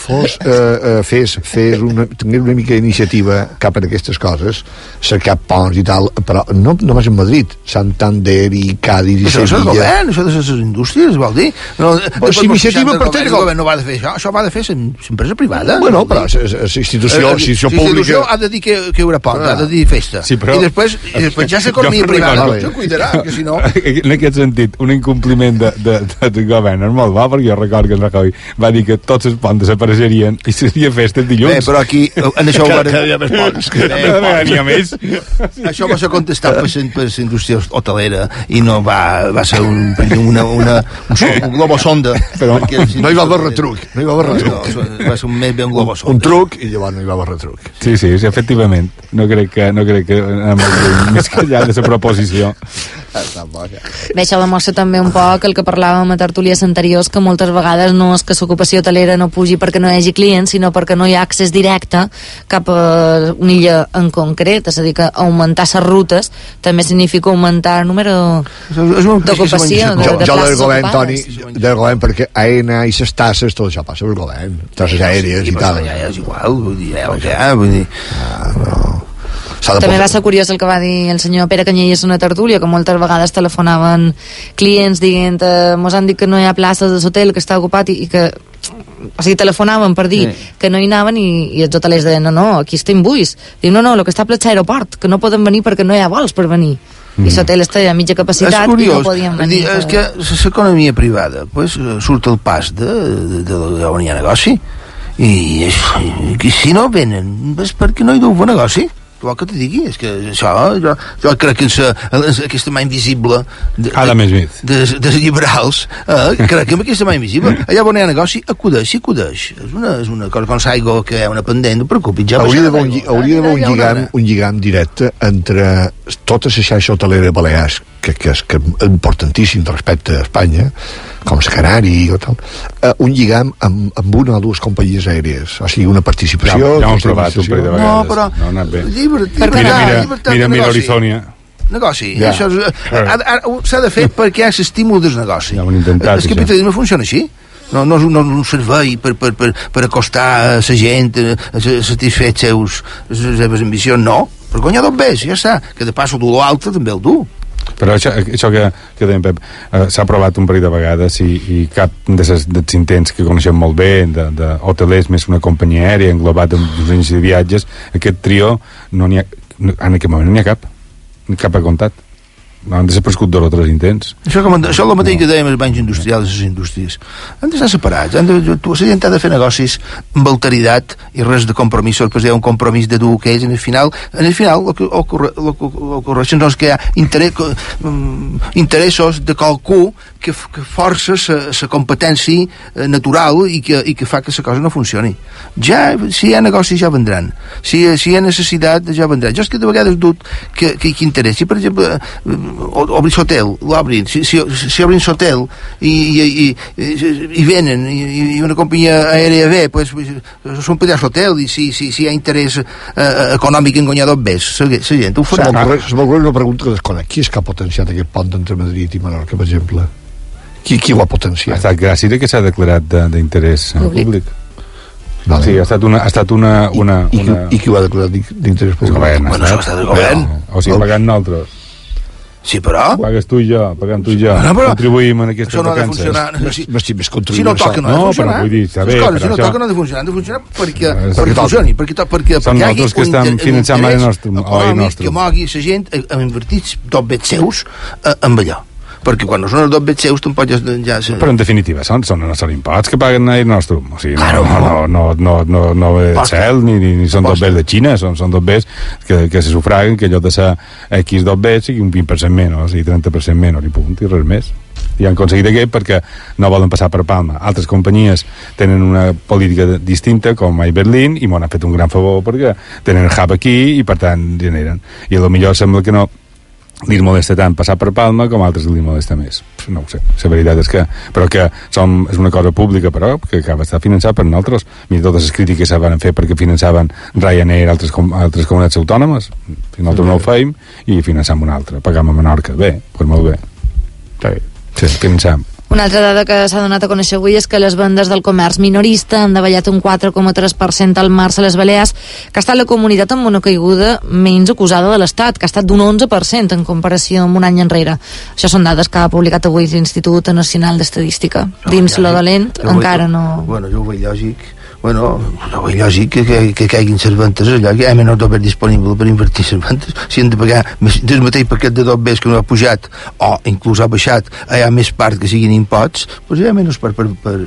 tingués una mica d'iniciativa cap a aquestes coses, cercar ponts i tal, però no només en Madrid, Santander i Cádiz i Sevilla. Això és el govern, això de les indústries, vol dir? Si iniciativa per tenir... El govern no va de fer això va de fer l'empresa privada. Bueno, però l'institució pública... L'institució ha de dir que hi haurà pont, ha de dir festa. Sí, però... I després ja l'economia privada no cuidarà, que si no... En aquest sentit, un incompliment del govern és molt bo, perquè jo recordo que en Rajoy va dir que tots els ponts desapareixerien i seria festa el dilluns. Però aquí, en això ho cada dia més ponts. N'hi ha més. Això va ser contestat per la indústria hotelera i no va ser un globosonda. Però no hi va haver retruc. Va ser més bé un globosonda. Un truc i llavors no hi va haver retruc. Sí, efectivament. No crec que més que allà de la proposició. Bé, això demostra també un poc el que parlàvem a tertúlies anteriors, que moltes vegades no és que l'ocupació hotelera no pugi perquè no hi hagi clients, sinó perquè no hi ha accés directe cap a una illa en concret. És a dir, que augmentar les rutes també significa augmentar el número d'ocupació, de places del govern, ocupades. Toni, del govern, perquè AENA i les tasses, tot això passa pel govern, tasses aèries i tal. Ja és igual, vull dir, També va ser curiós el que va dir el senyor Pere Canyelles en una tertúlia, que moltes vegades telefonaven clients dient mos han dit que no hi ha places de l'hotel, que està ocupat, i que o sigui, telefonaven per dir que no hi anaven, i els hotelers deien, no, aquí estem buits. Diu, no, el que està ple és l'aeroport, que no poden venir perquè no hi ha vols per venir. I l'hotel està a mitja capacitat i no podien venir. És que l'economia privada surt al pas on hi ha negoci, i si no venen és perquè no hi deu bon negoci. Què vol que t'hi digui? És que això, jo crec que aquesta mà invisible dels liberals, crec que amb aquesta mà invisible, allà on hi ha negoci, acudeix. És una cosa com s'aigua que hi ha una pendent, no preocupis. Hauria d'haver un lligam directe entre totes les xarxes hoteleres balears, que és importantíssim respecte a Espanya, com la Canari o tal, un lligam amb una o dues companyies aèries, o sigui, una participació. Ja ho hem provat un parell de vegades. No, però no ha anat bé. Mira Arizona. Negoci. Això s'ha de fer perquè hi ha l'estímul del negoci. El capitalisme funciona així. No és un servei per acostar a la gent a satisfer les seves ambicions, no. Per guanyar dos bes, ja està. Que de passo dur l'altre també el dur. Però això que deia Pep, s'ha provat un parell de vegades i cap dels intents que coneixem molt bé d'hotelers més una companyia aèria englobat en una agència de viatges, aquest trio en aquest moment no n'hi ha cap a comptat. Han desaparegut 2 o 3 intents. Això és el mateix que dèiem els bancs industrials i les indústries. Han d'estar separats. La gent ha de fer negocis amb alteritat i res de compromisos, perquè hi ha un compromís de dur que és, en el final el que ocorreixen és que hi ha interessos de qualcú que força la competència natural i que fa que la cosa no funcioni. Ja, si hi ha negocis ja vendran. Si hi ha necessitat ja vendran. Jo és que de vegades dubto que interessi, per exemple, obrir l'hotel, l'obrin, si obrin l'hotel i venen i una companyia aèria ve, pues són per allà l'hotel, i si hi ha interès econòmic en guanyar dos bes, la gent ho farà. Se m'ocorre una pregunta que desconec. Qui és que ha potenciat aquest pont entre Madrid i Menorca, per exemple? Qui ho ha potenciat? Ha estat gràcies que s'ha declarat d'interès públic. Vale. Sí, ha estat una... I qui ho ha declarat d'interès públic? El govern. Bueno, això ha estat el govern. O sigui, pagant nosaltres. Sí, però... Pagues tu i jo, pagant tu i jo. Contribuïm en aquestes vacances. Això no ha de funcionar. Si no toca, no ha de funcionar. Vull dir, està bé, si no toca, no ha de funcionar. Han de funcionar perquè funcioni. Perquè són nosaltres que estem finançant l'AI nostre. Que mogui la gent a invertir dos bets seus amb allò. Perquè quan no són els dos bets seus tampoc ja... Però en definitiva són imposts que paguen a nostre. O sigui, no ve del cel ni són dos bets de Xina, són dos bets que se sufraguen, que allò de ser X dos bets sigui un 20% menys i 30% menys i punt, i res més. I han aconseguit aquest perquè no volen passar per Palma. Altres companyies tenen una política distinta, com a Berlín, i m'ho han fet un gran favor perquè tenen el hub aquí i per tant generen. I potser sembla que no li molesta tant passar per Palma com altres li molesta més. No ho sé, la veritat és que és una cosa pública, però que acaba d'estar finançat per nosaltres. Mira totes les crítiques que se van fer perquè finançaven Ryanair altres comunitats autònomes. Nosaltres no ho feim i finançam una altra, pagam a Menorca. Bé, doncs molt bé. Sí, finançam. Una altra dada que s'ha donat a conèixer avui és que les vendes del comerç minorista han davallat un 4,3% al març a les Balears, que ha estat la comunitat amb una caiguda menys acusada de l'Estat, que ha estat d'un 11% en comparació amb un any enrere. Això són dades que ha publicat avui l'Institut Nacional d'Estadística. Dins lo dolent encara no... Bueno, jo ho veig lògic. Bueno, ho veig lògic que caiguin les ventes allà, que hi ha menys d'obert disponible per invertir les ventes. Si han de pagar del mateix paquet de dobbers que no ha pujat o inclús ha baixat, hi ha més part que siguin imposts, doncs hi ha menys part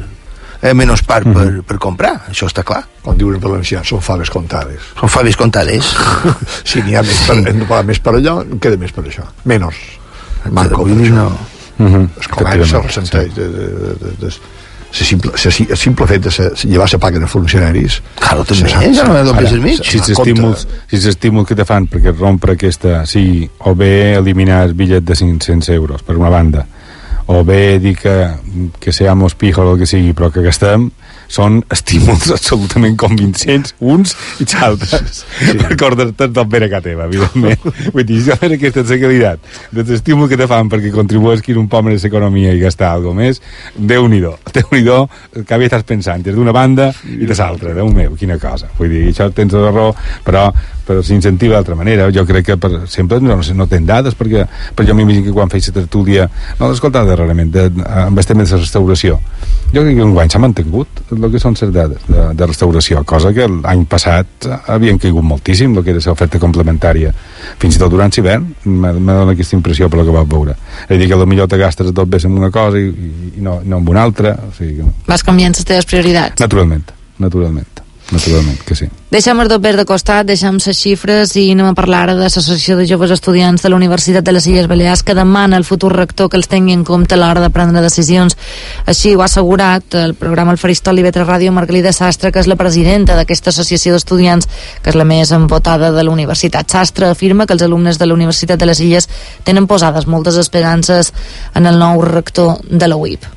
per comprar, això està clar. Com diuen en valencià, són faves comptades. Són faves comptades. Si n'hi ha més hem de pagar més per allò, queda més per això. Menys. Manco per això. El comerç se ressenteix el simple fet de llevar la paga de funcionaris, claro, també, ja no hi ha dobles al mig. Si l'estímul que te fan perquè rompre aquesta, sí, o bé eliminar el bitllet de 500 euros per una banda, o bé dir que seamos pijos o el que sigui, però que gastem, són estímuls absolutament convincents uns i altres per recordar-te tot bé a casa teva, evidentment. Vull dir, jo veure aquesta seguretat de l'estímul que te fan perquè contribueixi un poc més a l'economia i gastar alguna més, Déu-n'hi-do, que havia estàs pensant des d'una banda i de l'altra, Déu meu, quina cosa. Vull dir, això tens raó, però s'incentiva d'altra manera. Jo crec que sempre no tenen dades, perquè jo m'imagino que quan feia la tertúlia no l'escoltava darrerament amb el tema de la restauració, jo crec que un guany s'ha mantingut el que són les dades de restauració, cosa que l'any passat havien caigut moltíssim, el que era l'oferta complementària, fins i tot durant l'hivern m'ha donat aquesta impressió per el que vaig veure. És a dir, que potser te gastes tot bé en una cosa i no en una altra, o sigui que no. Vas canviant les teves prioritats. Naturalment que sí. Deixem el doper de costat, deixem les xifres i anem a parlar ara de l'Associació de Joves Estudiants de la Universitat de les Illes Balears, que demana al futur rector que els tingui en compte a l'hora de prendre decisions. Així ho ha assegurat el programa El Faristol i Vetre Ràdio Margalida Sastre, que és la presidenta d'aquesta associació d'estudiants, que és la més empotada de la Universitat. Sastre afirma que els alumnes de la Universitat de les Illes tenen posades moltes esperances en el nou rector de la UIP.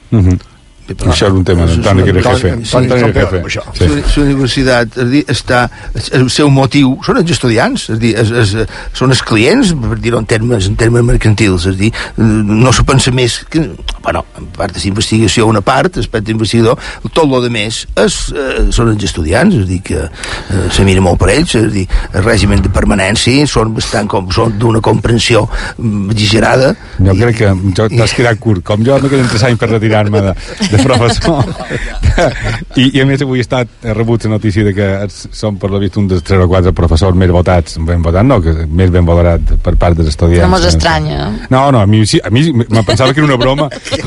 Això és un tema tant que era jefe. La universitat està, el seu motiu són els estudiants, és dir, són els clients, per dir-ho en termes mercantils, és dir, no se pensa més que, bueno, en part de investigació una part, aspecte investigador, tot lo de més són els estudiants, és dir, que se mira molt per ells, és dir, el règim de permanència són d'una comprensió exagerada. Jo crec que t'has quedat curt, com jo no queden 3 anys per retirar-me de professor I a més avui he rebut la notícia de que som per lo vist un dels 3 o 4 professors més votats, més ben valorat per part dels estudiants. No mos estranya. No, a mi me pensava que era una broma.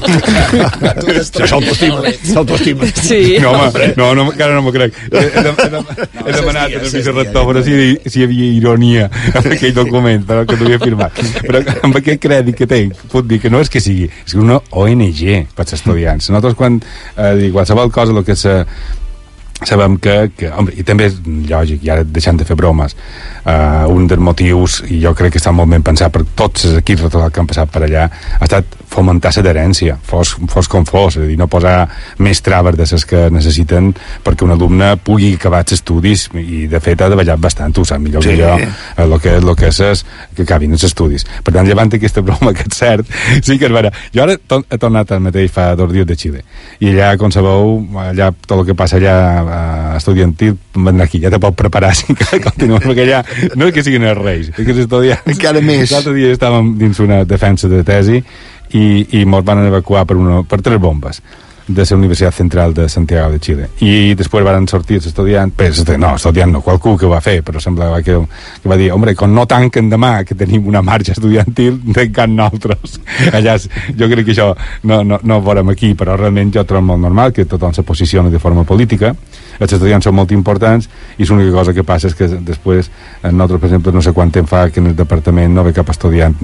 S'autoestima. Sí. No, encara no m'ho crec. He demanat al vicerector si hi havia ironia en aquell document però que no havia firmat, però amb aquest crèdit que tinc puc dir que no és que sigui, és que una ONG per als estudiants. Nosaltres quan qualsevol cosa el que sabem que home, i també és lògic, i ara deixant de fer bromes, un dels motius, i jo crec que està molt ben pensat per tots els equips que han passat per allà, ha estat fomentar l'adherència, fos com fos, és a dir, no posar més traves de les que necessiten perquè un alumne pugui acabar els estudis, i de fet ha davallat bastant, tu saps millor que jo el que és que acabin els estudis. Per tant, llevant aquesta broma, que és cert, sí que és vera. Jo ara he tornat al mateix fa 2 dies de Xile, i allà, com sabeu, allà tot el que passa allà estudiantil vendrà aquí, ja te pot preparar si continuem, perquè allà no és que siguin els reis, és que els estudiants encara més. L'altre dia estàvem dins una defensa de tesi i mos van evacuar per 3 bombes de la Universitat Central de Santiago de Chile, i després van sortir els estudiants, qualcú que ho va fer, però semblava que va dir, hombre, com no tanquen demà que tenim una marxa estudiantil, tancant nosaltres. Allà jo crec que això no ho veurem aquí, però realment jo trobo molt normal que tothom se posicioni de forma política. Els estudiants són molt importants i l'única cosa que passa és que després nosaltres, per exemple, no sé quant temps fa que en el departament no ve cap estudiant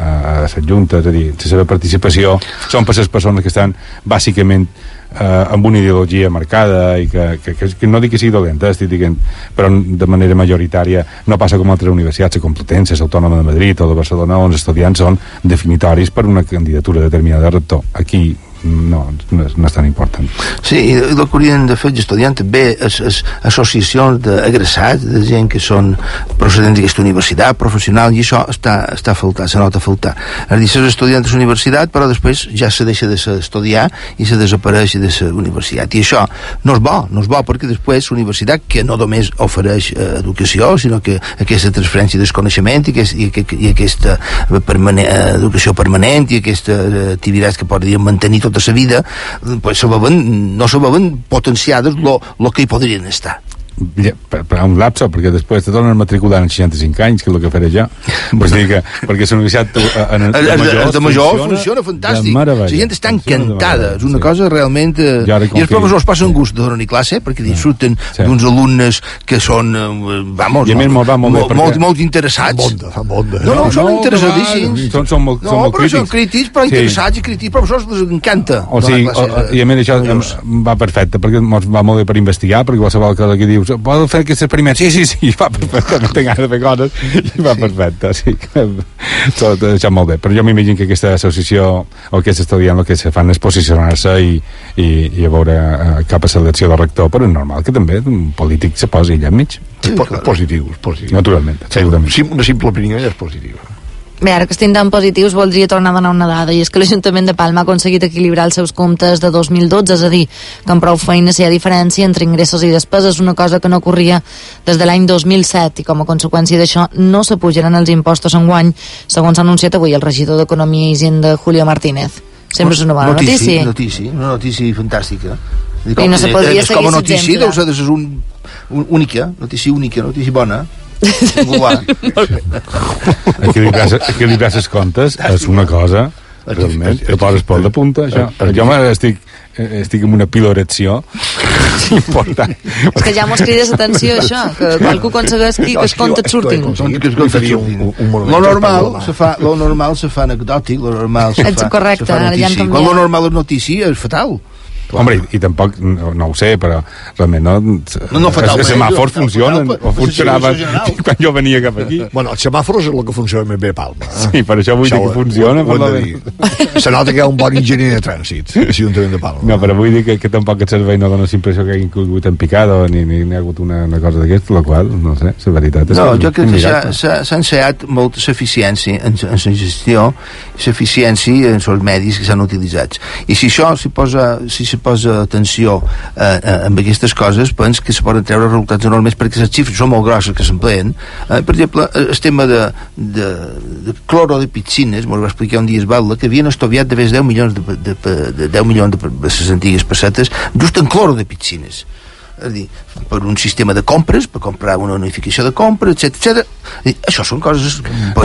a les juntes, és a dir, la seva participació són per les persones que estan bàsicament amb una ideologia marcada i que no dic que sigui dolenta, estic dient, però de manera majoritària no passa com altres universitats, la Complutense, l'Autònoma de Madrid o de Barcelona, on els estudiants són definitoris per una candidatura determinada de rector. Aquí no és tan important. Sí, i el que haurien de fer els estudiants també és associacions d'agressats, de gent que són procedents d'aquesta universitat professional, i això està faltant, se nota faltar. És a dir, els estudiants de la universitat, però després ja se deixa d'estudiar i se desapareix de la universitat, i això no és bo perquè després la universitat, que no només ofereix educació, sinó que aquesta transferència del coneixement i aquesta educació permanent i aquestes activitats que podrien mantenir tota la vida, pues no se veuen potenciades lo que hi podrien estar. per un lapso, perquè després te tornen a matricular en 65 anys, que és el que faré jo. Pues dir que, perquè la universitat el de major funciona fantàstic. La gent està encantada, és una cosa realment... I els professors passen gust de donar-hi classe, perquè disfruten d'uns alumnes que són, vamos, molt interessats. No, són interessadíssims. Són molt crítics. Són crítics, però interessats i crítics, professors les encanta. I a més això va perfecte, perquè va molt bé per investigar, perquè qualsevol cosa que dius, podeu fer aquest experiment? Sí, va perfecte, no tinc ganes de fer coses, i va perfecte, sí. Tot això molt bé, però jo m'imagino que aquesta associació, o que s'estudiant, el que se fan és posicionar-se i a veure cap a selecció de rector, però és normal que també un polític se posi allà enmig. Positiu. Naturalment. Una simple opinió ja és positiva. Bé, ara que estem tan positius, voldria tornar a donar una dada, i és que l'Ajuntament de Palma ha aconseguit equilibrar els seus comptes de 2012, és a dir, que amb prou feines hi ha diferència entre ingressos i despeses, una cosa que no ocorria des de l'any 2007, i com a conseqüència d'això no s'apujaran els impostos enguany, segons s'ha anunciat avui el regidor d'Economia i Hisenda, Julio Martínez. Sempre és una bona notícia. Una notícia fantàstica. I no se podria seguir com a notícia deu ser única, notícia bona. Equilibrar les comptes és una cosa realment que poses por de punta, això. Jo estic en una pilorecció important. És que ja mos crides atenció això, que qualcú aconsegueix que els comptes surtin. Lo normal se fa anecdòtic, lo normal se fa notícia. Quan lo normal és notícia és fatal. Home, i tampoc, no ho sé, però realment els semàfors funcionen, o funcionaven quan jo venia cap aquí. Bueno, els semàfors és el que funciona més bé a Palma. Sí, per això vull dir que funciona. Se nota que hi ha un bon enginyer de trànsit, l'Ajuntament de Palma. No, però vull dir que tampoc el servei no dona la impressió que hagi hagut en picada ni hi ha hagut una cosa d'aquesta, la qual, no sé, la veritat és... No, jo crec que s'ha ensenyat molt l'eficiència en la gestió, l'eficiència en els medis que s'han utilitzats. I si això posa atenció amb aquestes coses, pens que se poden treure resultats enormes, perquè les xifres són molt grosses que s'empleen. Per exemple, el tema de cloro de piscines, m'ho va explicar un dia Esbalda, que havien estoviat de més 10 milions de les antigues pessetes just en cloro de piscines. És a dir, per un sistema de compres, per comprar una unificació de compra, etc. Això són coses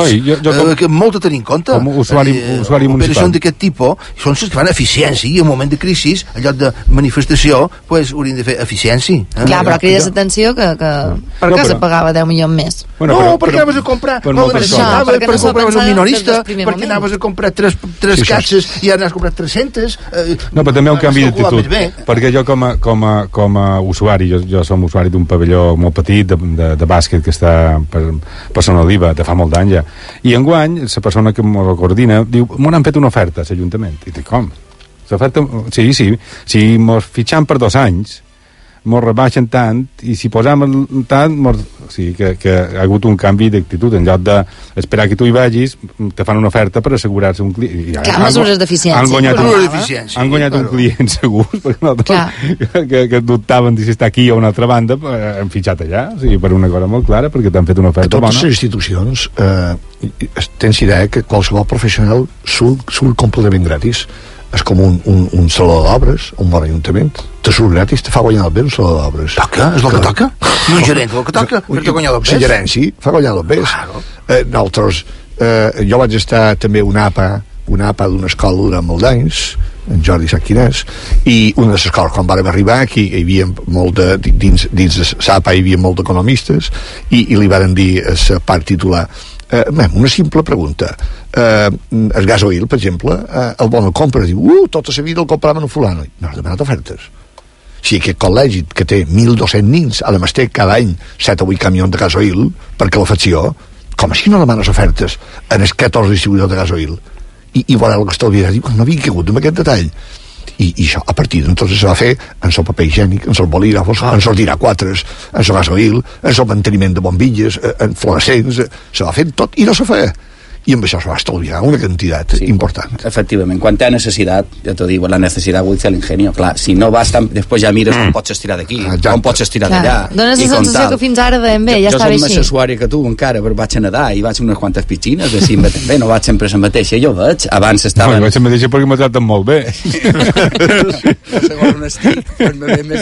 que molt a tenir en compte. Com usuari municipal. Operacions d'aquest tipus són les que fan eficiència, i en un moment de crisi, en lloc de manifestació, haurien de fer eficiència. Clar, però crides atenció que per què se pagava 10 milions més? No, perquè anaves a comprar perquè compraves un minorista, perquè anaves a comprar tres caixes i anaves a comprar 300. No, però també un canvi d'actitud, perquè jo com a usuari, jo som usuari d'un pavelló molt petit de bàsquet que està per Son Oliva de fa molt d'anys ja, i enguany la persona que m'ho coordina diu, m'han fet una oferta a l'Ajuntament, i dic, com? L'oferta, sí, si mos fitxam per 2 anys mos rebaixen tant, i si posam tant, que ha hagut un canvi d'actitud, en lloc d'esperar que tu hi vagis, te fan una oferta per assegurar-se un client. Clar, mesures d'eficiència. Han guanyat un client segur, perquè nosaltres que dubtaven si està aquí o a una altra banda, hem fitxat allà, per una cosa molt clara, perquè t'han fet una oferta bona. A totes les institucions tens idea que qualsevol professional surt completament gratis. És com un saló d'obres, un bon ajuntament. Te surt gratis, te fa guanyar el bé un saló d'obres. Toca? És el que toca? I un gerent el que toca? Per què guanyar el bé? La gerència fa guanyar el bé. Nosaltres, jo vaig estar també un APA d'una escola durant molts anys, en Jordi sap quin és, i una de les escoles, quan vàrem arribar, aquí hi havia molt dins de l'APA hi havia molt d'economistes, i li varen dir a la part titular, una simple pregunta, el gasoil, per exemple, el bon el compra, diu, tota la vida el compraven a fulano, no has demanat ofertes. Si aquest col·legi que té 1.200 nins a la Masté cada any 7 o 8 camions de gasoil per calefacció, com així no demanes ofertes en els 14 distribuïdors de gasoil? I veurà el que estalviarà, diu, no havia caigut en aquest detall. I això, a partir d'entonces se va fer en el paper higiènic, en els bolígrafos, en els dirà-4, en el gasoil, en el manteniment de bombilles, en fluorescents, se va fer tot i no se feia. I amb això se va estalviar una quantitat important. Efectivament, quan té necessitat, ja t'ho dic, la necessitat vull fer l'ingenio, clar, si no vas tan... després ja mires com pots estirar d'aquí, com pots estirar d'allà. Dones la sensació que fins ara veiem bé, ja estava així. Jo soc més usuari que tu encara, però vaig a nedar i vaig a unes quantes piscines, així bé, no vaig sempre a la mateixa, jo veig, abans estava... No, vaig a la mateixa perquè m'ha tratat molt bé. Segons on estic, per me ve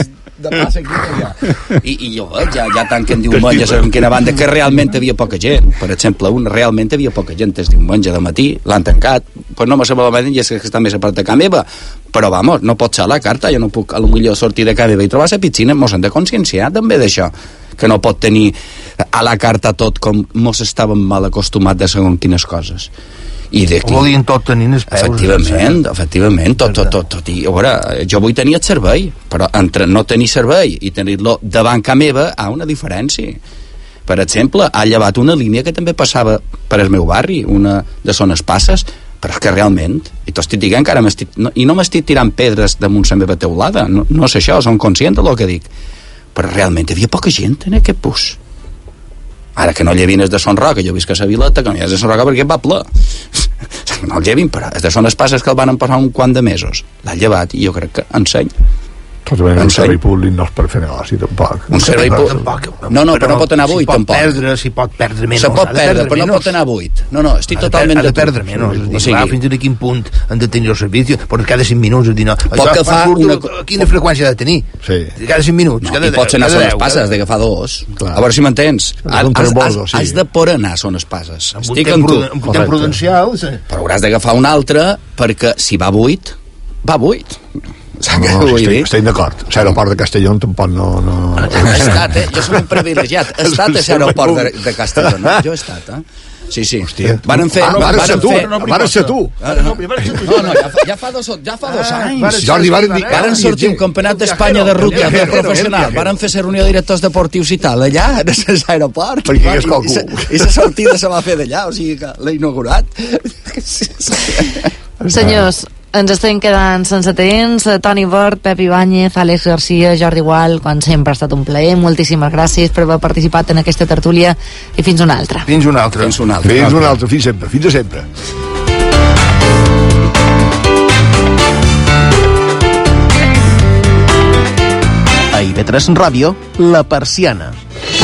de passa aquí allà. I jo, ja tanquen diumenge, en quina banda, que realment havia poca gent. Per exemple, realment havia poca gent el diumenge de matí, l'han tancat, pues no me sembla la i és que està més a part de casa meva. Però, vamos, no pot ser a la carta, jo no puc, a lo millor, sortir de casa meva i trobar la piscina, mos hem de conscienciar també d'això, que no pot tenir a la carta tot com mos estàvem mal acostumats de segons quines coses. I ho volien tot tenir els peus. Efectivament, tot. I, a veure, jo vull tenir el servei, però entre no tenir servei i tenir-lo davant casa meva hi ha una diferència. Per exemple, ha llevat una línia que també passava per el meu barri, una de Zones Passes, però és que realment, i t'ho estic dient que ara no m'estic tirant pedres damunt la meva teulada, no és això, som conscient del que dic, però realment hi havia poca gent en aquest bus. Ara que no llevin és de Son Roca, jo visc a la Vileta, que no hi és de Son Roca perquè va ple. No el llevin, però és de Zones Passes que el van passar un quant de mesos. L'ha llevat i jo crec que enseny. Un servei públic no és per fer negoci, tampoc. Un servei públic... No, però no pot anar buit, tampoc. Si pot perdre menys. Se pot perdre, però no pot anar buit. No, estic totalment... Ha de perdre menys. Fins a quin punt han de tenir el servici, perquè cada 5 minuts han de dir... Pot que fa una... Quina freqüència ha de tenir? Cada 5 minuts. I pots anar a Zones Passes, de que fa 2. A veure si m'entens. Has de por anar a Zones Passes. Estic amb tu. Un temps prudencial. Però hauràs d'agafar un altre, perquè si va buit, va buit. Estic d'acord. L'aeroport de Castelló tampoc no... He estat, jo soc un privilegiat. He estat a l'aeroport de Castelló, no? Jo he estat, Sí. Van fer... Van ser tu. No, ja fa 2 anys. Jordi, varen sortir un campionat d'Espanya de rugby professional. Varen fer la reunió de directors deportius i tal, allà, en l'aeroport. I la sortida se va fer d'allà, o sigui que l'he inaugurat. Senyors, ens estem quedant sense temps. Toni Bort, Pep Ibáñez, Àlex Garcia, Jordi Gual, quan sempre ha estat un plaer. Moltíssimes gràcies per haver participat en aquesta tertúlia i fins una altra. Fins una altra, fins sempre. Fins a sempre. A IB3 Ràdio, La Persiana.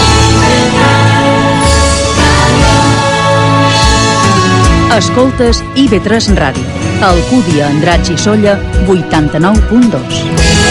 Escoltes IB3 Ràdio. Alcúdia, Andratx i Solla, 89.2.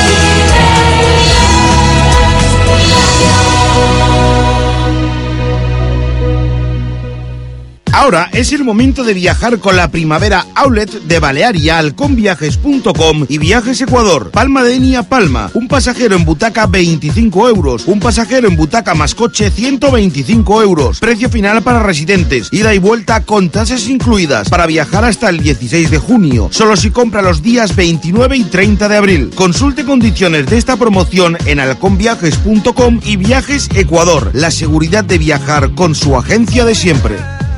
Ahora es el momento de viajar con la Primavera Outlet de Balearia, halconviajes.com y Viajes Ecuador. Palma de Eni a Palma. Un pasajero en butaca 25 euros. Un pasajero en butaca más coche 125 euros. Precio final para residentes. Ida y vuelta con tasas incluidas. Para viajar hasta el 16 de junio. Solo si compra los días 29 y 30 de abril. Consulte condiciones de esta promoción en halconviajes.com y Viajes Ecuador. La seguridad de viajar con su agencia de siempre.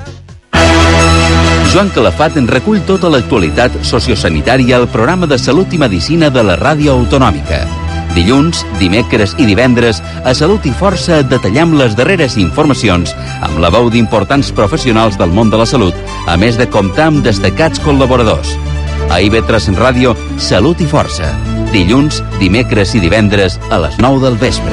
Joan Calafat en recull tota l'actualitat sociosanitària al programa de Salut i Medicina de la Ràdio Autonòmica. Dilluns, dimecres i divendres, a Salut i Força detallem les darreres informacions amb la veu d'importants professionals del món de la salut, a més de comptar amb destacats col·laboradors. A IB3 Ràdio, Salut i Força. Dilluns, dimecres i divendres a les 9 del vespre.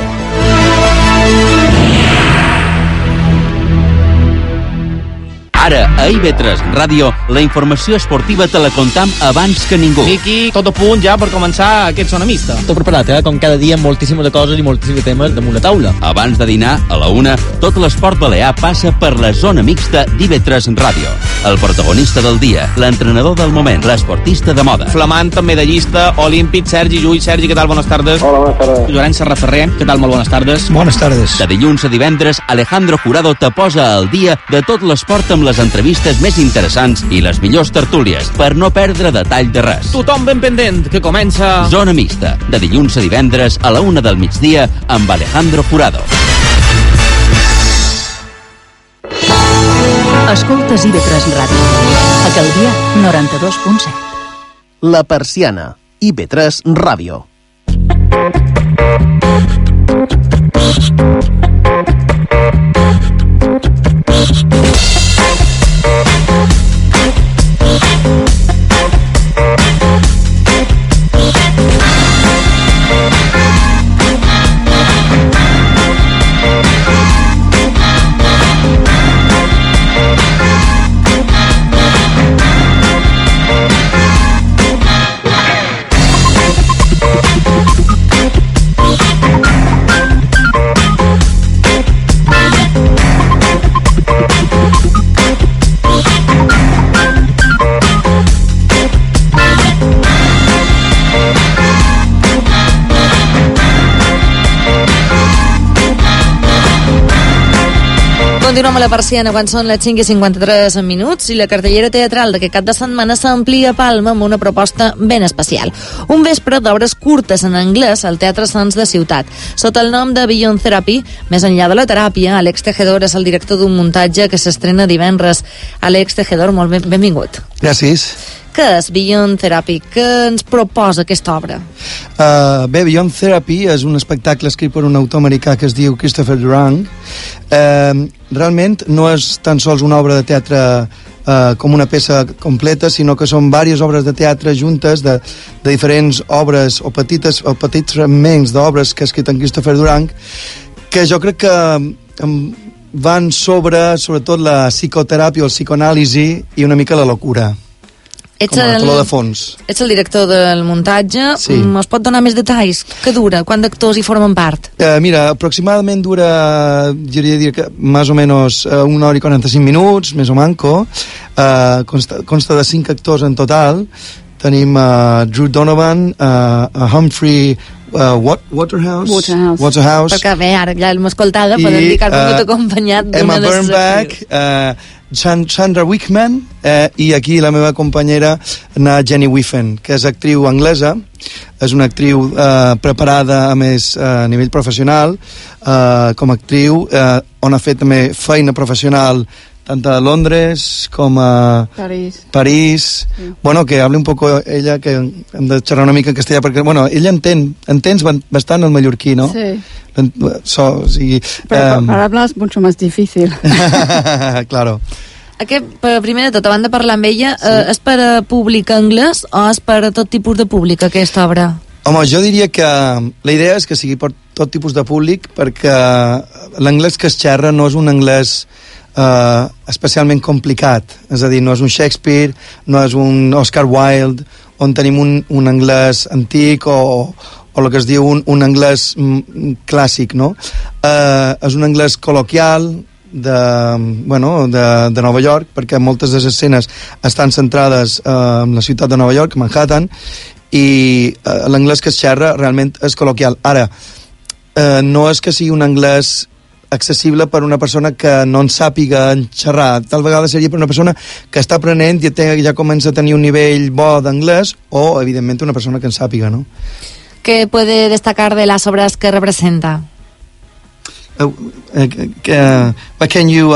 Ara, a IB3 Ràdio, la informació esportiva te la contam abans que ningú. Miqui, tot a punt ja per començar aquest Zona Mixta. Tot preparat, com cada dia, moltíssimes coses i moltíssims temes damunt la taula. Abans de dinar, a la 1, tot l'esport balear passa per la Zona Mixta d'IB3 Ràdio. El protagonista del dia, l'entrenador del moment, l'esportista de moda. Flamant, medallista, olímpic, Sergi Llull. Sergi, què tal? Bones tardes. Hola, bones tardes. Llorenç Serraferrer, què tal? Molt bones tardes. Bones tardes. De dilluns a divendres, Alejandro Jurado te posa al dia de tot l'esport amb les entrevistes més interessants i les millors tertúlies, per no perdre detall de res. Tothom ben pendent, que comença... Zona Mixta, de dilluns a divendres a la 1 del migdia amb Alejandro Jurado. Escoltes IB3 Ràdio. A Calvià, 92.7. La Persiana, IB3 Ràdio. Continuem a la Persiana quan són les 5:53 minuts i la cartellera teatral d'aquest cap de setmana s'amplia a Palma amb una proposta ben especial. Un vespre d'obres curtes en anglès al Teatre Sants de Ciutat. Sota el nom de Beyond Therapy, més enllà de la teràpia, Àlex Tejedor és el director d'un muntatge que s'estrena divendres. Àlex Tejedor, molt benvingut. Gràcies. Què és Beyond Therapy? Què ens proposa aquesta obra? Bé, Beyond Therapy és un espectacle escrit per un autor americà que es diu Christopher Durang. Realment no és tan sols una obra de teatre com una peça completa, sinó que són diverses obres de teatre juntes de diferents obres o petits fragments d'obres que ha escrit en Christopher Durang, que jo crec que van sobretot la psicoteràpia o el psicoanàlisi i una mica la locura. Com a teló de fons. Ets el director del muntatge. Sí. Es pot donar més detalls? Què dura? Quants actors hi formen part? Mira, aproximadament dura, jo diria que més o menys 1 hora i 45 minuts, més o manco. Consta de 5 actors en total. Tenim Drew Donovan, Humphrey Waterhouse. Perquè bé, ara ja l'hem escoltada, podem dir que ha vingut acompanyat Emma Bernbach, Chandra Wickman i aquí la meva companyera Jenny Wiffen, que és actriu anglesa, és una actriu preparada a més a nivell professional com a actriu, on ha fet també feina professional tant a Londres com a París. Sí. Bueno, que hable un poco ella, que hem de xerrar una mica en castellà, perquè, bueno, ella entens bastant el mallorquí, ¿no? Sí. Pero para hablar es mucho más difícil. Claro. Primer de tot, abans de parlar amb ella, és per a públic anglès o és per a tot tipus de públic, aquesta obra? Home, jo diria que la idea és que sigui per tot tipus de públic, perquè l'anglès que es xerra no és un anglès especialment complicat, és a dir, no és un Shakespeare, no és un Oscar Wilde, on tenim un anglès antic o el que es diu un anglès clàssic, no? És un anglès col·loquial de Nova York, perquè moltes de les escenes estan centrades en la ciutat de Nova York, Manhattan, i l'anglès que es xerra realment és col·loquial. Ara, no és que sigui un anglès accessible per una persona que no en sàpiga en xerrar. Tal vegada seria per una persona que està aprenent i ja comença a tenir un nivell bo d'anglès, o, evidentment, una persona que en sàpiga, no? ¿Qué puede destacar de las obras que representa? What can you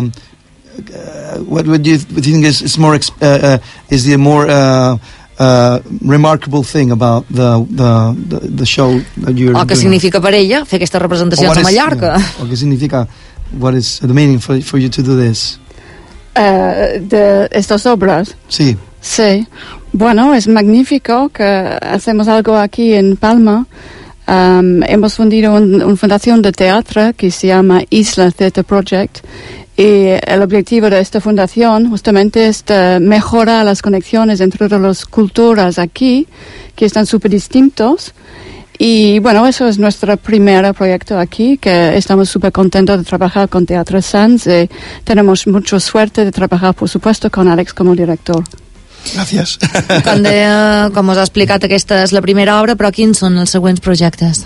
what would you think is more is the more remarkable thing about the show that you're doing? O què significa per ella fer aquestes representacions a Mallorca? O què significa, what is the meaning for you to do this? De estas obras. Sí. Sí. Bueno, es magnífico que hacemos algo aquí en Palma. Hemos fundido una fundación de teatro que se llama Isla Theatre Project, y el objetivo de esta fundación justamente es mejorar las conexiones entre las culturas aquí, que están súper distintos. Y bueno, eso es nuestro primer proyecto aquí, que estamos súper contentos de trabajar con Teatre Sants, y tenemos mucha suerte de trabajar, por supuesto, con Àlex como director. Gràcies. Com us ha explicat, aquesta és la primera obra, però quins són els següents projectes?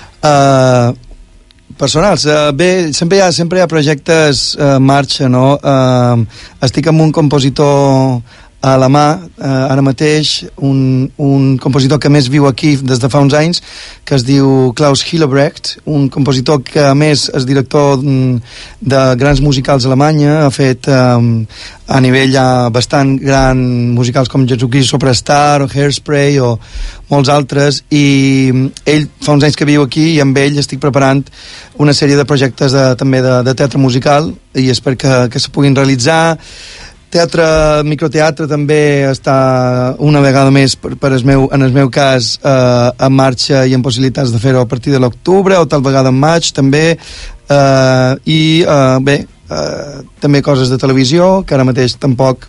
Personals. Bé, sempre hi ha projectes en marxa, no? Estic amb un compositor a la mà, ara mateix, un compositor que més viu aquí des de fa uns anys, que es diu Klaus Hillebrecht, un compositor que a més és director de grans musicals a Alemanya, ha fet a nivell bastant gran musicals com Jesucrist Superstar o Hairspray o molts altres, i ell fa uns anys que viu aquí i amb ell estic preparant una sèrie de projectes també de teatre musical, i espero que se puguin realitzar. Microteatre també està una vegada més en el meu cas en marxa i en possibilitats de fer-ho a partir de l'octubre o tal vegada en maig també, i bé, també coses de televisió que ara mateix tampoc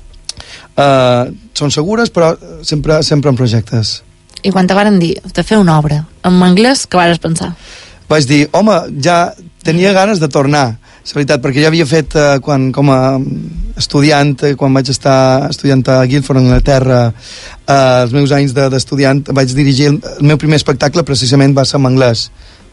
són segures, però sempre en projectes. I quan te varen dir de fer una obra en anglès, què vas pensar? Vaig dir, home, ja tenia ganes de tornar, és veritat, perquè ja havia fet com a estudiant, quan vaig estar estudiant a Guildford, Anglaterra, els meus anys d'estudiant, vaig dirigir el meu primer espectacle, precisament va ser en anglès,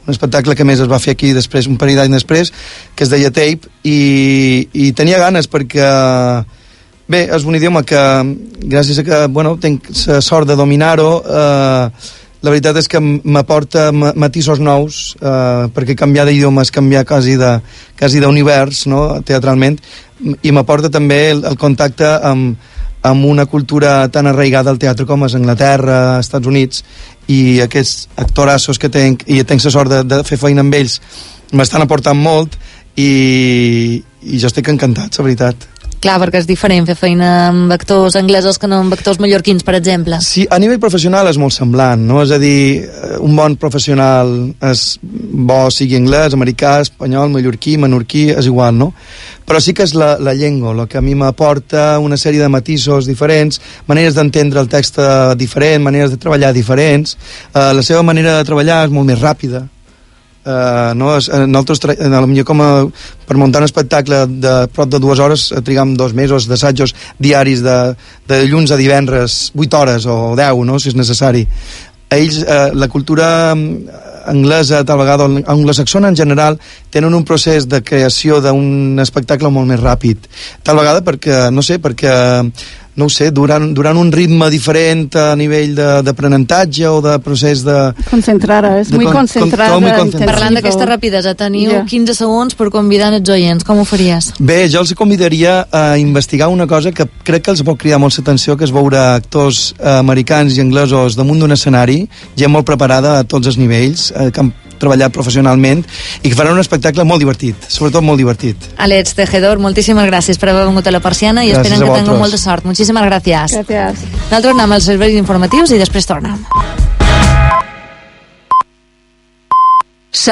un espectacle que més es va fer aquí després, un parell d'anys després, que es deia Tape, i tenia ganes perquè bé, és un idioma que gràcies a que tinc la sort de dominar-ho, la veritat és que m'aporta matisos nous, perquè canviar d'idioma és canviar quasi d'univers, no?, teatralment, i m'aporta també el contacte amb una cultura tan arraigada al teatre com és Anglaterra, Estats Units, i aquests actorassos que tinc, i tinc la sort de fer feina amb ells, m'estan aportant molt, i jo estic encantat, la veritat. Clar, perquè és diferent fer feina amb actors anglesos que no amb actors mallorquins, per exemple. Sí, a nivell professional és molt semblant, no? És a dir, un bon professional és bo, sigui anglès, americà, espanyol, mallorquí, menorquí, és igual, no? Però sí que és la llengua, el que a mi m'aporta una sèrie de matisos diferents, maneres d'entendre el text diferent, maneres de treballar diferents, la seva manera de treballar és molt més ràpida. Nosaltres, per muntar un espectacle de prop de 2 hores trigam 2 mesos d'assajos diaris de dilluns a divendres, 8 hores o 10, no?, si és necessari. Ells, la cultura anglesa, tal vegada anglosaxona en general, tenen un procés de creació d'un espectacle molt més ràpid, tal vegada perquè no ho sé, durant un ritme diferent a nivell d'aprenentatge o de procés de... Concentrada, és molt concentrada. Parlant d'aquesta rapidesa, teniu 15 segons per convidar els oients, com ho faries? Bé, jo els convidaria a investigar una cosa que crec que els pot cridar molt l'atenció, que és veure actors americans i anglesos damunt d'un escenari, gent molt preparada a tots els nivells, que han treballat professionalment i que faran un espectacle molt divertit, sobretot molt divertit. Àlex Tejedor, moltíssimes gràcies per haver vengut a la Persiana i esperem que tingueu molta sort. Moltíssimes gràcies. Gràcies. Nosaltres anem als serveis informatius i després tornem.